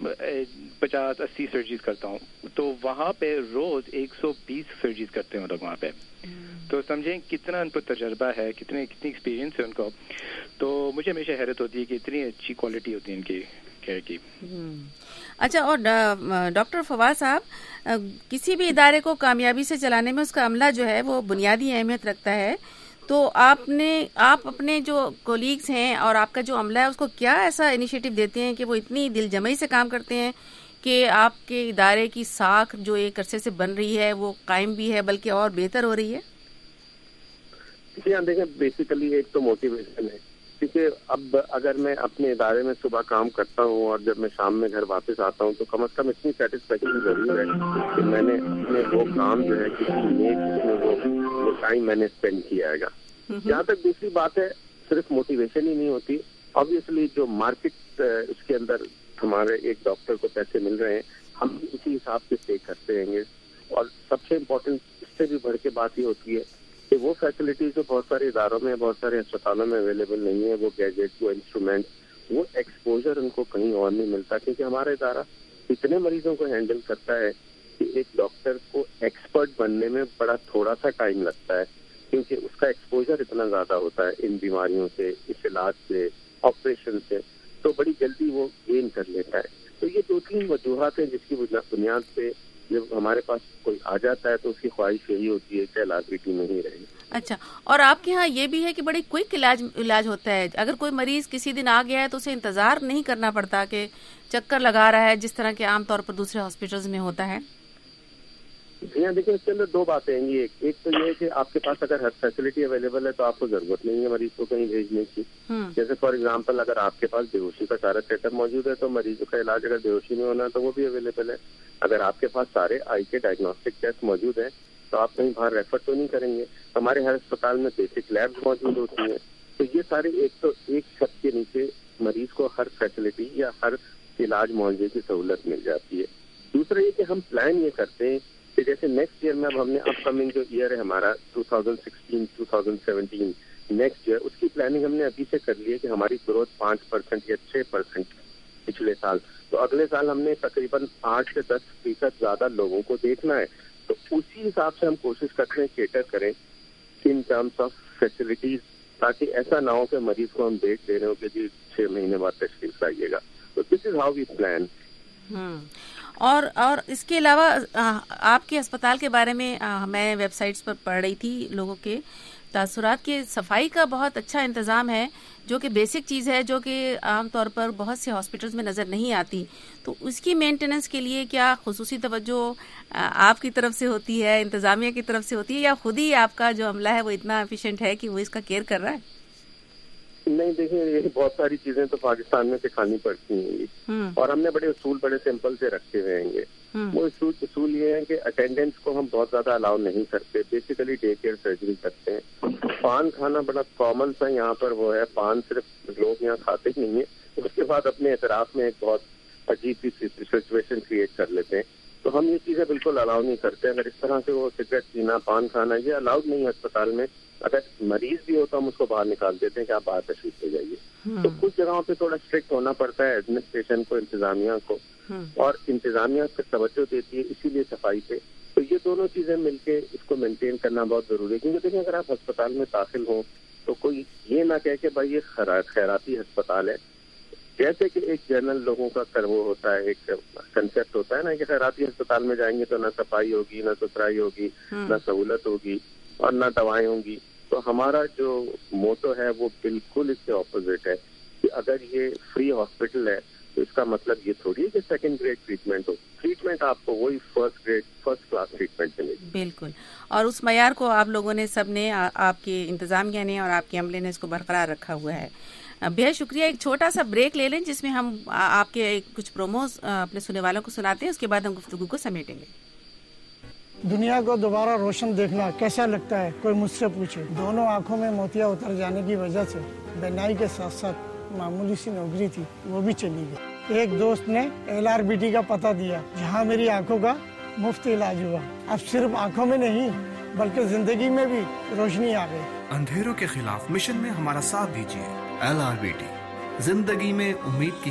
पचास अस्सी सर्जरीज करता हूँ, तो वहाँ पे रोज एक सौ बीस सर्जरीज करते हैं लोग वहाँ पे। तो समझें कितना उन पर तजर्बा है, कितने कितनी एक्सपीरियंस है उनको। तो मुझे हमेशा हैरत होती है कि इतनी अच्छी क्वालिटी होती है इनकी केयर की। अच्छा, और डॉक्टर फवाद साहब, किसी भी इदारे को कामयाबी से चलाने में उसका अमला जो है वो बुनियादी अहमियत रखता है। तो आपने आप अपने जो कोलीग्स हैं और आपका जो अमला है उसको क्या ऐसा इनिशिएटिव देते हैं कि वो इतनी दिलजमई से काम करते हैं कि आपके इदारे की साख जो एक अरसे से बन रही है वो कायम भी है बल्कि और बेहतर हो रही है? जी हाँ, देखें, बेसिकली एक तो मोटिवेशन है, क्योंकि अब अगर मैं अपने इदारे में सुबह काम करता हूँ और जब मैं शाम में घर वापस आता हूँ तो कम से कम इतनी सेटिस्फेक्शन जरूर है कि मैंने अपने वो काम जो है किसी वो वो टाइम मैंने स्पेंड किया है। जहाँ तक दूसरी बात है, सिर्फ मोटिवेशन ही नहीं होती, ऑब्वियसली जो मार्केट इसके अंदर हमारे एक डॉक्टर को पैसे मिल रहे हैं, हम उसी हिसाब से पे करते रहेंगे। और सबसे इम्पोर्टेंट इससे भी बढ़ के बात ये होती है कि वो फैसिलिटीज जो बहुत सारे इदारों में, बहुत सारे अस्पतालों में अवेलेबल नहीं है, वो गैजेट, वो इंस्ट्रूमेंट, वो एक्सपोजर उनको कहीं और नहीं मिलता, क्योंकि हमारा इदारा इतने मरीजों को हैंडल करता है कि एक डॉक्टर को एक्सपर्ट बनने में बड़ा थोड़ा सा टाइम लगता है, क्योंकि उसका एक्सपोजर इतना ज्यादा होता है इन बीमारियों से, इस इलाज से, ऑपरेशन से, तो बड़ी जल्दी वो गेन कर लेता है। तो ये दो तीन वजूहात हैं जिसकी बुनियाद पे जब हमारे पास कोई आ जाता है तो उसकी ख्वाहिश यही होती है कि एल आर बी टी में ही रहे। अच्छा, और आपके यहाँ ये भी है कि बड़ी क्विक इलाज इलाज होता है, अगर कोई मरीज किसी दिन आ गया है तो उसे इंतजार नहीं करना पड़ता कि चक्कर लगा रहा है जिस तरह के आमतौर पर दूसरे हॉस्पिटल्स में होता है? جی ہاں دیکھیں اس کے اندر دو باتیں ہیں. ایک ایک تو یہ ہے کہ آپ کے پاس اگر ہر فیسلٹی اویلیبل ہے تو آپ کو ضرورت نہیں ہے مریض کو کہیں بھیجنے کی. جیسے فار ایگزامپل اگر آپ کے پاس بے ہوشی کا سارا سیٹ اپ موجود ہے تو مریض کا علاج اگر بے ہوشی میں ہونا ہے تو وہ بھی اویلیبل ہے. اگر آپ کے پاس سارے آئی کے ڈائگنوسٹک ٹیسٹ موجود ہیں تو آپ کہیں باہر ریفر تو نہیں کریں گے. ہمارے ہر اسپتال میں بیسک لیبس موجود ہوتی ہیں. تو یہ سارے ایک تو ایک چھت کے نیچے مریض کو ہر فیسلٹی یا ہر علاج معالجے کی سہولت مل جاتی ہے. دوسرا یہ کہ ہم پلان یہ کرتے ہیں کہ جیسے نیکسٹ ایئر میں اب ہم نے اپ کمنگ جو ایئر ہے ہمارا دو ہزار سولہ دو ہزار سترہ نیکسٹ ایئر, اس کی پلاننگ ہم نے ابھی سے کر لی ہے کہ ہماری گروتھ پانچ پرسینٹ یا چھ پرسینٹ پچھلے سال, تو اگلے سال ہم نے تقریباً آٹھ سے دس فیصد زیادہ لوگوں کو دیکھنا ہے. تو اسی حساب سے ہم کوشش کرتے ہیں کیٹر کریں ان ٹرمس آف فیسلٹیز, تاکہ ایسا نہ ہو کہ مریض کو ہم دیکھ دے رہے ہوں کہ جی چھ مہینے بعد تشریف لائیے گا. تو دس از ہاؤ وی پلان. اور اور اس کے علاوہ آپ کے اسپتال کے بارے میں میں ویب سائٹس پر پڑھ رہی تھی لوگوں کے تاثرات کے صفائی کا بہت اچھا انتظام ہے, جو کہ بیسک چیز ہے جو کہ عام طور پر بہت سے ہاسپٹلز میں نظر نہیں آتی. تو اس کی مینٹیننس کے لیے کیا خصوصی توجہ آپ کی طرف سے ہوتی ہے, انتظامیہ کی طرف سے ہوتی ہے, یا خود ہی آپ کا جو عملہ ہے وہ اتنا ایفیشینٹ ہے کہ وہ اس کا کیئر کر رہا ہے؟ نہیں دیکھیں, یہ بہت ساری چیزیں تو پاکستان میں سکھانی پڑتی ہیں اور ہم نے بڑے اصول بڑے سمپل سے رکھے ہوئے ہیں. وہ اصول اصول یہ ہے کہ اٹینڈنس کو ہم بہت زیادہ الاؤ نہیں کرتے, بیسیکلی ڈے کیئر سرجری کرتے ہیں. پان کھانا بڑا کامن سا یہاں پر وہ ہے, پان صرف لوگ یہاں کھاتے ہی نہیں ہیں, اس کے بعد اپنے اعتراف میں ایک بہت عجیب سی سچویشن کریٹ کر لیتے ہیں. تو ہم یہ چیزیں بالکل الاؤ نہیں کرتے. اگر اس طرح سے وہ سگریٹ پینا, پان کھانا, یہ الاؤڈ نہیں ہے اسپتال میں. اگر مریض بھی ہو تو ہم اس کو باہر نکال دیتے ہیں کہ آپ باہر تشریف لے جائیے. تو کچھ جگہوں پہ تھوڑا اسٹرکٹ ہونا پڑتا ہے ایڈمنسٹریشن کو, انتظامیہ کو, اور انتظامیہ پہ توجہ دیتی ہے اسی لیے صفائی پہ. تو یہ دونوں چیزیں مل کے اس کو مینٹین کرنا بہت ضروری ہے. کیونکہ دیکھیں اگر آپ ہسپتال میں داخل ہوں تو کوئی یہ نہ کہہ کہ بھائی یہ خیراتی ہسپتال ہے. جیسے کہ ایک جنرل لوگوں کا کر وہ ہوتا ہے, ایک کنسیپٹ ہوتا ہے نا کہ خیراتی ہسپتال میں جائیں گے تو نہ صفائی ہوگی, نہ ستھرائی ہوگی, نہ سہولت ہوگی اور نہ دوائیں ہوں گی. تو ہمارا جو موٹو ہے وہ بالکل اس کے اپوزٹ ہے کہ اگر یہ فری ہاسپٹل ہے تو اس کا مطلب یہ تھوڑی ہے کہ سیکنڈ گریڈ ٹریٹمنٹ ہو. ٹریٹمنٹ آپ کو وہی first grade first class treatment ملے گی. بالکل, اور اس معیار کو آپ لوگوں نے سب نے, آپ کے انتظامیہ نے اور آپ کے عملے نے اس کو برقرار رکھا ہوا ہے. بہت شکریہ. ایک چھوٹا سا بریک لے لیں جس میں ہم آپ کے کچھ پروموز اپنے سننے والوں کو سناتے ہیں, اس کے بعد ہم گفتگو کو سمیٹیں گے. دنیا کو دوبارہ روشن دیکھنا کیسا لگتا ہے, کوئی مجھ سے پوچھے. دونوں آنکھوں میں موتیاں اتر جانے کی وجہ سے بینائی کے ساتھ ساتھ معمولی سی نوکری تھی وہ بھی چلی گئی. ایک دوست نے ایل آر بی ٹی کا پتہ دیا جہاں میری آنکھوں کا مفت علاج ہوا. اب صرف آنکھوں میں نہیں بلکہ زندگی میں بھی روشنی آ گئی. اندھیروں کے خلاف مشن میں ہمارا ساتھ دیجیے. ایل آر بی ٹی, زندگی میں امید کی.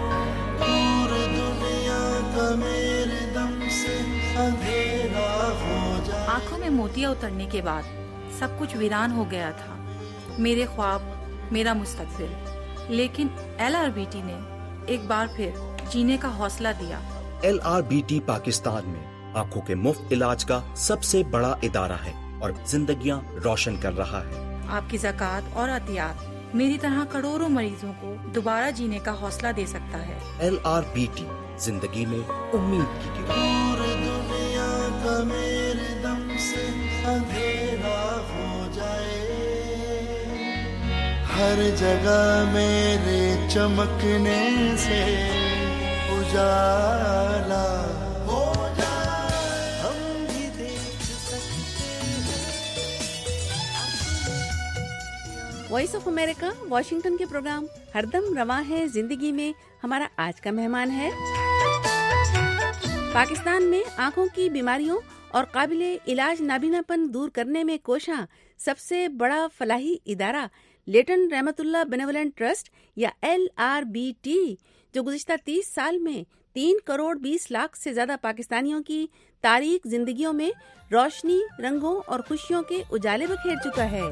آنکھوں میں موتیاں اترنے کے بعد سب کچھ ویران ہو گیا تھا, میرے خواب, میرا مستقبل. لیکن ایل آر بی ٹی نے ایک بار پھر جینے کا حوصلہ دیا. L R B T Pakistan میں آنکھوں کے مفت علاج کا سب سے بڑا ادارہ ہے اور زندگیاں روشن کر رہا ہے. آپ کی زکوٰۃ اور عطیات میری طرح کروڑوں مریضوں کو دوبارہ جینے کا حوصلہ دے سکتا ہے. ایل آر بی ٹی, زندگی میں امید کی کرن. دنیا کا میرے دم سے اندھیرا ہو جائے, ہر جگہ میرے چمکنے سے اجالا ہو جائے, ہم بھی دیکھ سکتے ہیں. وائس آف امریکہ واشنگٹن کے پروگرام ہر دم رواں ہے زندگی میں ہمارا آج کا مہمان ہے پاکستان میں آنکھوں کی بیماریوں اور قابل علاج نابینا پن دور کرنے میں کوشاں سب سے بڑا فلاحی ادارہ Layton Rahmat Ullah benevolent trust یا ایل آر بی ٹی, جو گزشتہ تیس سال میں تین کروڑ بیس لاکھ سے زیادہ پاکستانیوں کی تاریک زندگیوں میں روشنی, رنگوں اور خوشیوں کے اجالے بکھیر چکا ہے.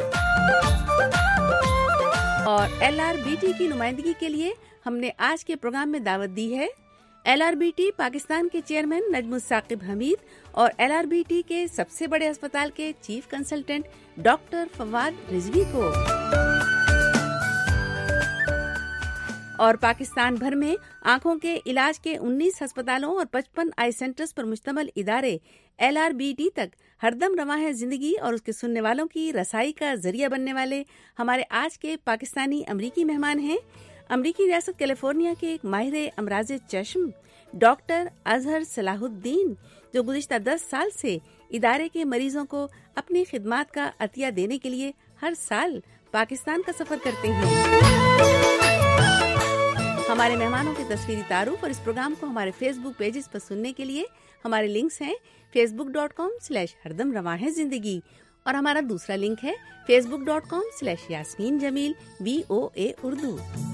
اور ایل آر بی ٹی کی نمائندگی کے لیے ہم نے آج کے پروگرام میں دعوت دی ہے L R B T Pakistan کے چیئرمین نجم الثاقب حمید اور ایل آر بی ٹی کے سب سے بڑے اسپتال کے chief consultant doctor Fawad Rizvi کو. और पाकिस्तान भर में आंखों के इलाज के उन्नीस अस्पतालों और पचपन आई सेंटर्स पर मुश्तमिल इदारे एल आर बी टी तक हरदम रवां है जिंदगी और उसके सुनने वालों की रसाई का जरिया बनने वाले हमारे आज के पाकिस्तानी अमरीकी मेहमान हैं अमरीकी रियासत कैलिफोर्निया के एक माहिर अमराज चश्म डॉक्टर अजहर सलाहुद्दीन, जो गुज़िश्ता दस साल से इदारे के मरीजों को अपनी खिदमात का अतिया देने के लिए हर साल पाकिस्तान का सफर करते हैं। हमारे मेहमानों के तस्वीरी तारुफ और इस प्रोग्राम को हमारे फेसबुक पेजेस पर सुनने के लिए हमारे लिंक्स हैं फेसबुक डॉट कॉम स्लैश हरदम रवां है जिंदगी और हमारा दूसरा लिंक है Facebook dot com slash Yasmeen Jamil V O A Urdu.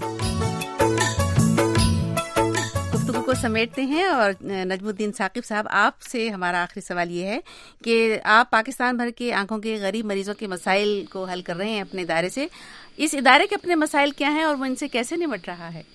गुफ्तगू को समेटते हैं और नजमुद्दीन साकिब साहब, आपसे हमारा आखिरी सवाल ये है कि आप पाकिस्तान भर के आंखों के गरीब मरीजों के मसाइल को हल कर रहे हैं अपने इदारे से। इस इदारे के अपने मसाइल क्या हैं और वो इनसे कैसे निपट रहा है?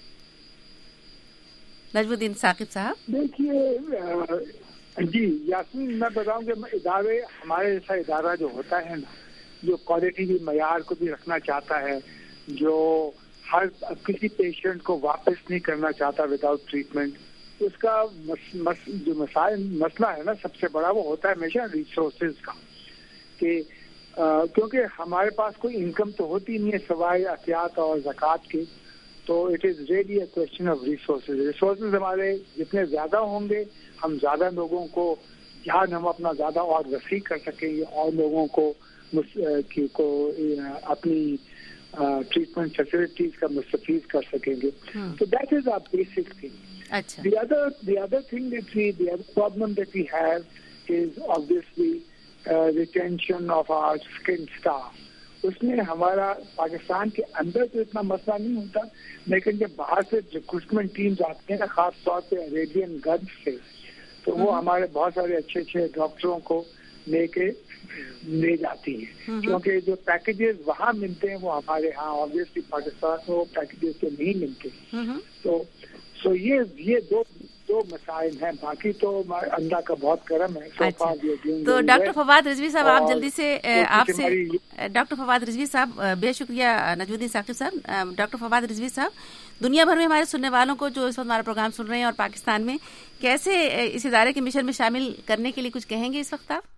नजमुद्दीन साकिब साहब। देखिए जी यास्मीन, मैं बताऊं कि इदारे हमारे जैसा इदारा जो होता है ना, जो क्वालिटी की मयार को भी रखना चाहता है, जो हर किसी पेशेंट को वापस नहीं करना चाहता विदाउट ट्रीटमेंट, उसका मस, मस, जो मसाइल मसला है ना सबसे बड़ा, वो होता है हमेशा रिसोर्सेज का। कि आ, क्योंकि हमारे पास कोई इनकम तो होती नहीं है सिवाय अतियात और ज़कात के, तो it is really a question of resources. Resources हमारे जितने ज़्यादा होंगे, हम ज़्यादा लोगों को ध्यान हम अपना ज़्यादा और वसी कर सकेंगे और लोगों को की को अपनी ट्रीटमेंट फैसिलिटीज का मुस्तफीद कर सकेंगे। तो that is our basic thing. अच्छा। The other the other thing that we the other problem that we have is obviously uh, retention of our skilled staff. उसमें हमारा पाकिस्तान के अंदर तो इतना मसला नहीं होता, लेकिन जब बाहर से रिक्रूटमेंट टीम्स आते हैं ना, खास तौर पे अरेबियन गल्फ से, तो वो हमारे बहुत सारे अच्छे अच्छे डॉक्टरों को लेके ले जाती है, क्योंकि जो पैकेजेस वहाँ मिलते हैं वो हमारे यहाँ ऑब्वियसली पाकिस्तान में वो पैकेजेस तो नहीं मिलते। तो सो ये ये दो दो मसाइल हैं, बाकी तो अल्लाह का बहुत करम है। अच्छा। तो डॉक्टर फवाद रिजवी साहब, आप जल्दी से आपसे डॉक्टर फवाद रिजवी साहब, बेहद शुक्रिया नजमुद्दीन साकिब साहब। डॉक्टर फवाद रिजवी साहब, दुनिया भर में हमारे सुनने वालों को जो इस वक्त हमारा प्रोग्राम सुन रहे हैं और पाकिस्तान में, कैसे इस इदारे के मिशन में शामिल करने के लिए कुछ कहेंगे इस वक्त आप?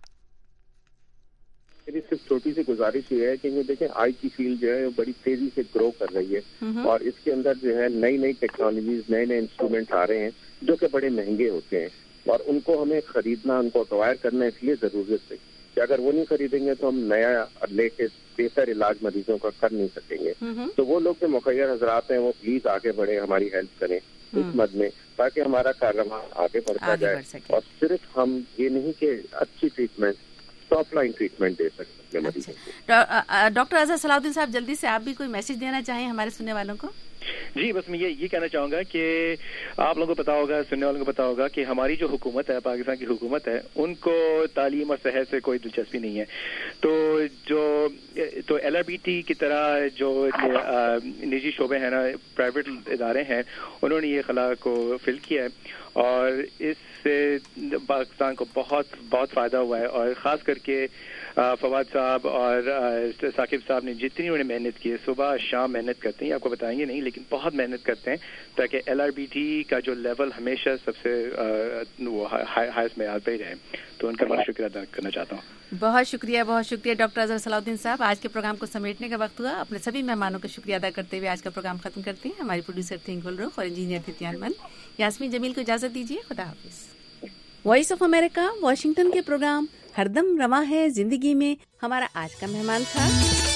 मेरी सिर्फ छोटी सी गुजारिश ये है कि देखें, आई की फील्ड जो है वो बड़ी तेजी से ग्रो कर रही है और इसके अंदर जो है नई नई टेक्नोलॉजीज, नए नए इंस्ट्रूमेंट आ रहे हैं जो कि बड़े महंगे होते हैं और उनको हमें खरीदना, उनको एक्वायर करना इसलिए जरूरत है कि अगर वो नहीं खरीदेंगे तो हम नया लेके बेहतर इलाज मरीजों का कर नहीं सकेंगे। तो वो लोग जो मुखैर हजरात हैं वो प्लीज आगे बढ़े, हमारी हेल्प करें इस मद में, ताकि हमारा कारनामा आगे बढ़ता जाए और सिर्फ हम ये नहीं कि अच्छी ट्रीटमेंट, टॉप लाइन ट्रीटमेंट दे सकते हैं मरीजों को। डॉक्टर अजहर सलाहुद्दीन साहब, जल्दी से आप भी कोई मैसेज देना चाहें हमारे सुनने वालों को? जी, बस मैं ये ये कहना चाहूँगा कि आप लोगों को पता होगा, सुनने वालों को पता होगा कि हमारी जो हुकूमत है, पाकिस्तान की हुकूमत है, उनको तालीम और सेहत से कोई दिलचस्पी नहीं है। तो जो तो एल आर बी टी की तरह जो निजी शोबे हैं ना, प्राइवेट इदारे हैं, उन्होंने ये खला को फिल किया है और इससे पाकिस्तान को बहुत बहुत फ़ायदा हुआ है। और ख़ास करके फवाद साहब और साकिब साहब ने जितनी उन्हें मेहनत की है, सुबह शाम मेहनत करते हैं, आपको बताएंगे नहीं, लेकिन बहुत मेहनत करते हैं ताकि एल आर बी टी का जो लेवल हमेशा सबसे वो हाईएस्ट में आता ही रहे। तो उनका बहुत शुक्रिया अदा करना चाहता हूँ। बहुत शुक्रिया, बहुत शुक्रिया डॉक्टर अजहर सलाहुद्दीन साहब। आज के प्रोग्राम को समेटने का वक्त हुआ। अपने सभी मेहमानों का शुक्रिया अदा करते हुए आज का प्रोग्राम खत्म करते हैं। हमारी प्रोड्यूसर थी गुलरुख और इंजीनियर थे त्यानमल। यास्मीन जमील को इजाजत दीजिए। खुदा हाफिज। वॉइस ऑफ अमेरिका वाशिंगटन के प्रोग्राम हरदम रवां है जिंदगी में हमारा आज का मेहमान था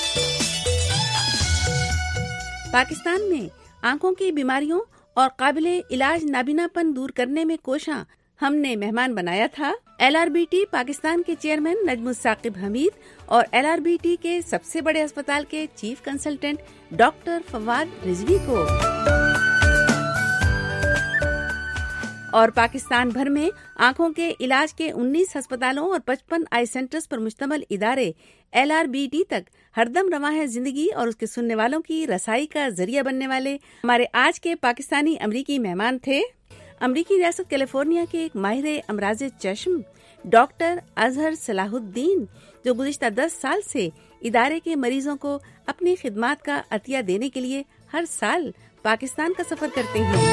पाकिस्तान में आंखों की बीमारियों और काबिले इलाज नाबीनापन दूर करने में कोशां हमने मेहमान बनाया था L R B T Pakistan के चेयरमैन नजमुल साकिब हमीद और एल आर बी टी के सबसे बड़े अस्पताल के chief consultant doctor Fawad Rizvi को। और पाकिस्तान भर में आंखों के इलाज के उन्नीस अस्पतालों और पचपन आई सेंटर्स पर मुश्तमिल इदारे एल आर बी टी तक हरदम रवां है जिंदगी और उसके सुनने वालों की रसाई का जरिया बनने वाले हमारे आज के पाकिस्तानी अमरीकी मेहमान थे अमरीकी रियासत कैलिफोर्निया के एक माहिर अमराज चश्म डॉक्टर अजहर सलाहुद्दीन, जो गुज़िश्ता दस साल से इदारे के मरीजों को अपनी खिदमात का अतिया देने के लिए हर साल پاکستان کا سفر کرتے ہیں۔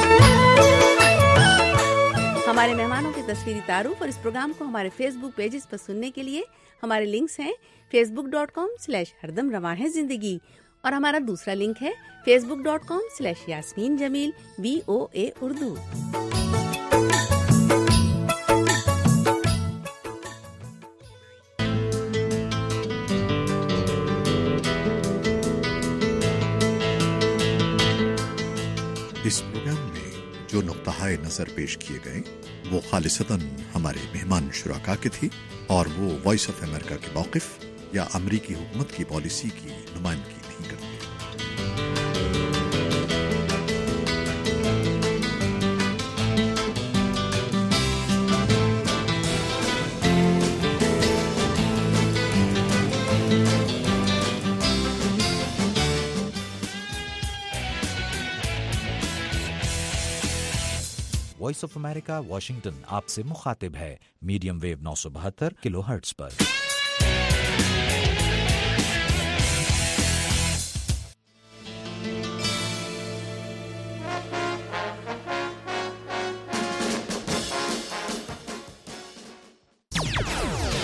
ہمارے مہمانوں کے تصویری تعارف اور اس پروگرام کو ہمارے فیس بک پیجز پر سننے کے لیے ہمارے لنکس ہیں Facebook dot com slash ہردم رواں ہے زندگی، اور ہمارا دوسرا لنک ہے Facebook dot com slash Yasmeen Jamil V O A Urdu. اس پروگرام میں جو نقطہ نظر پیش کیے گئے وہ خالصتاً ہمارے مہمان شرکا کے تھی، اور وہ وائس آف امریکہ کے موقف یا امریکی حکومت کی پالیسی کی نمائندگی نہیں کرتے۔ وائس آف امریکہ واشنگٹن آپ سے مخاطب ہے میڈیم ویو نو سو بہتر کلو ہرٹز پر۔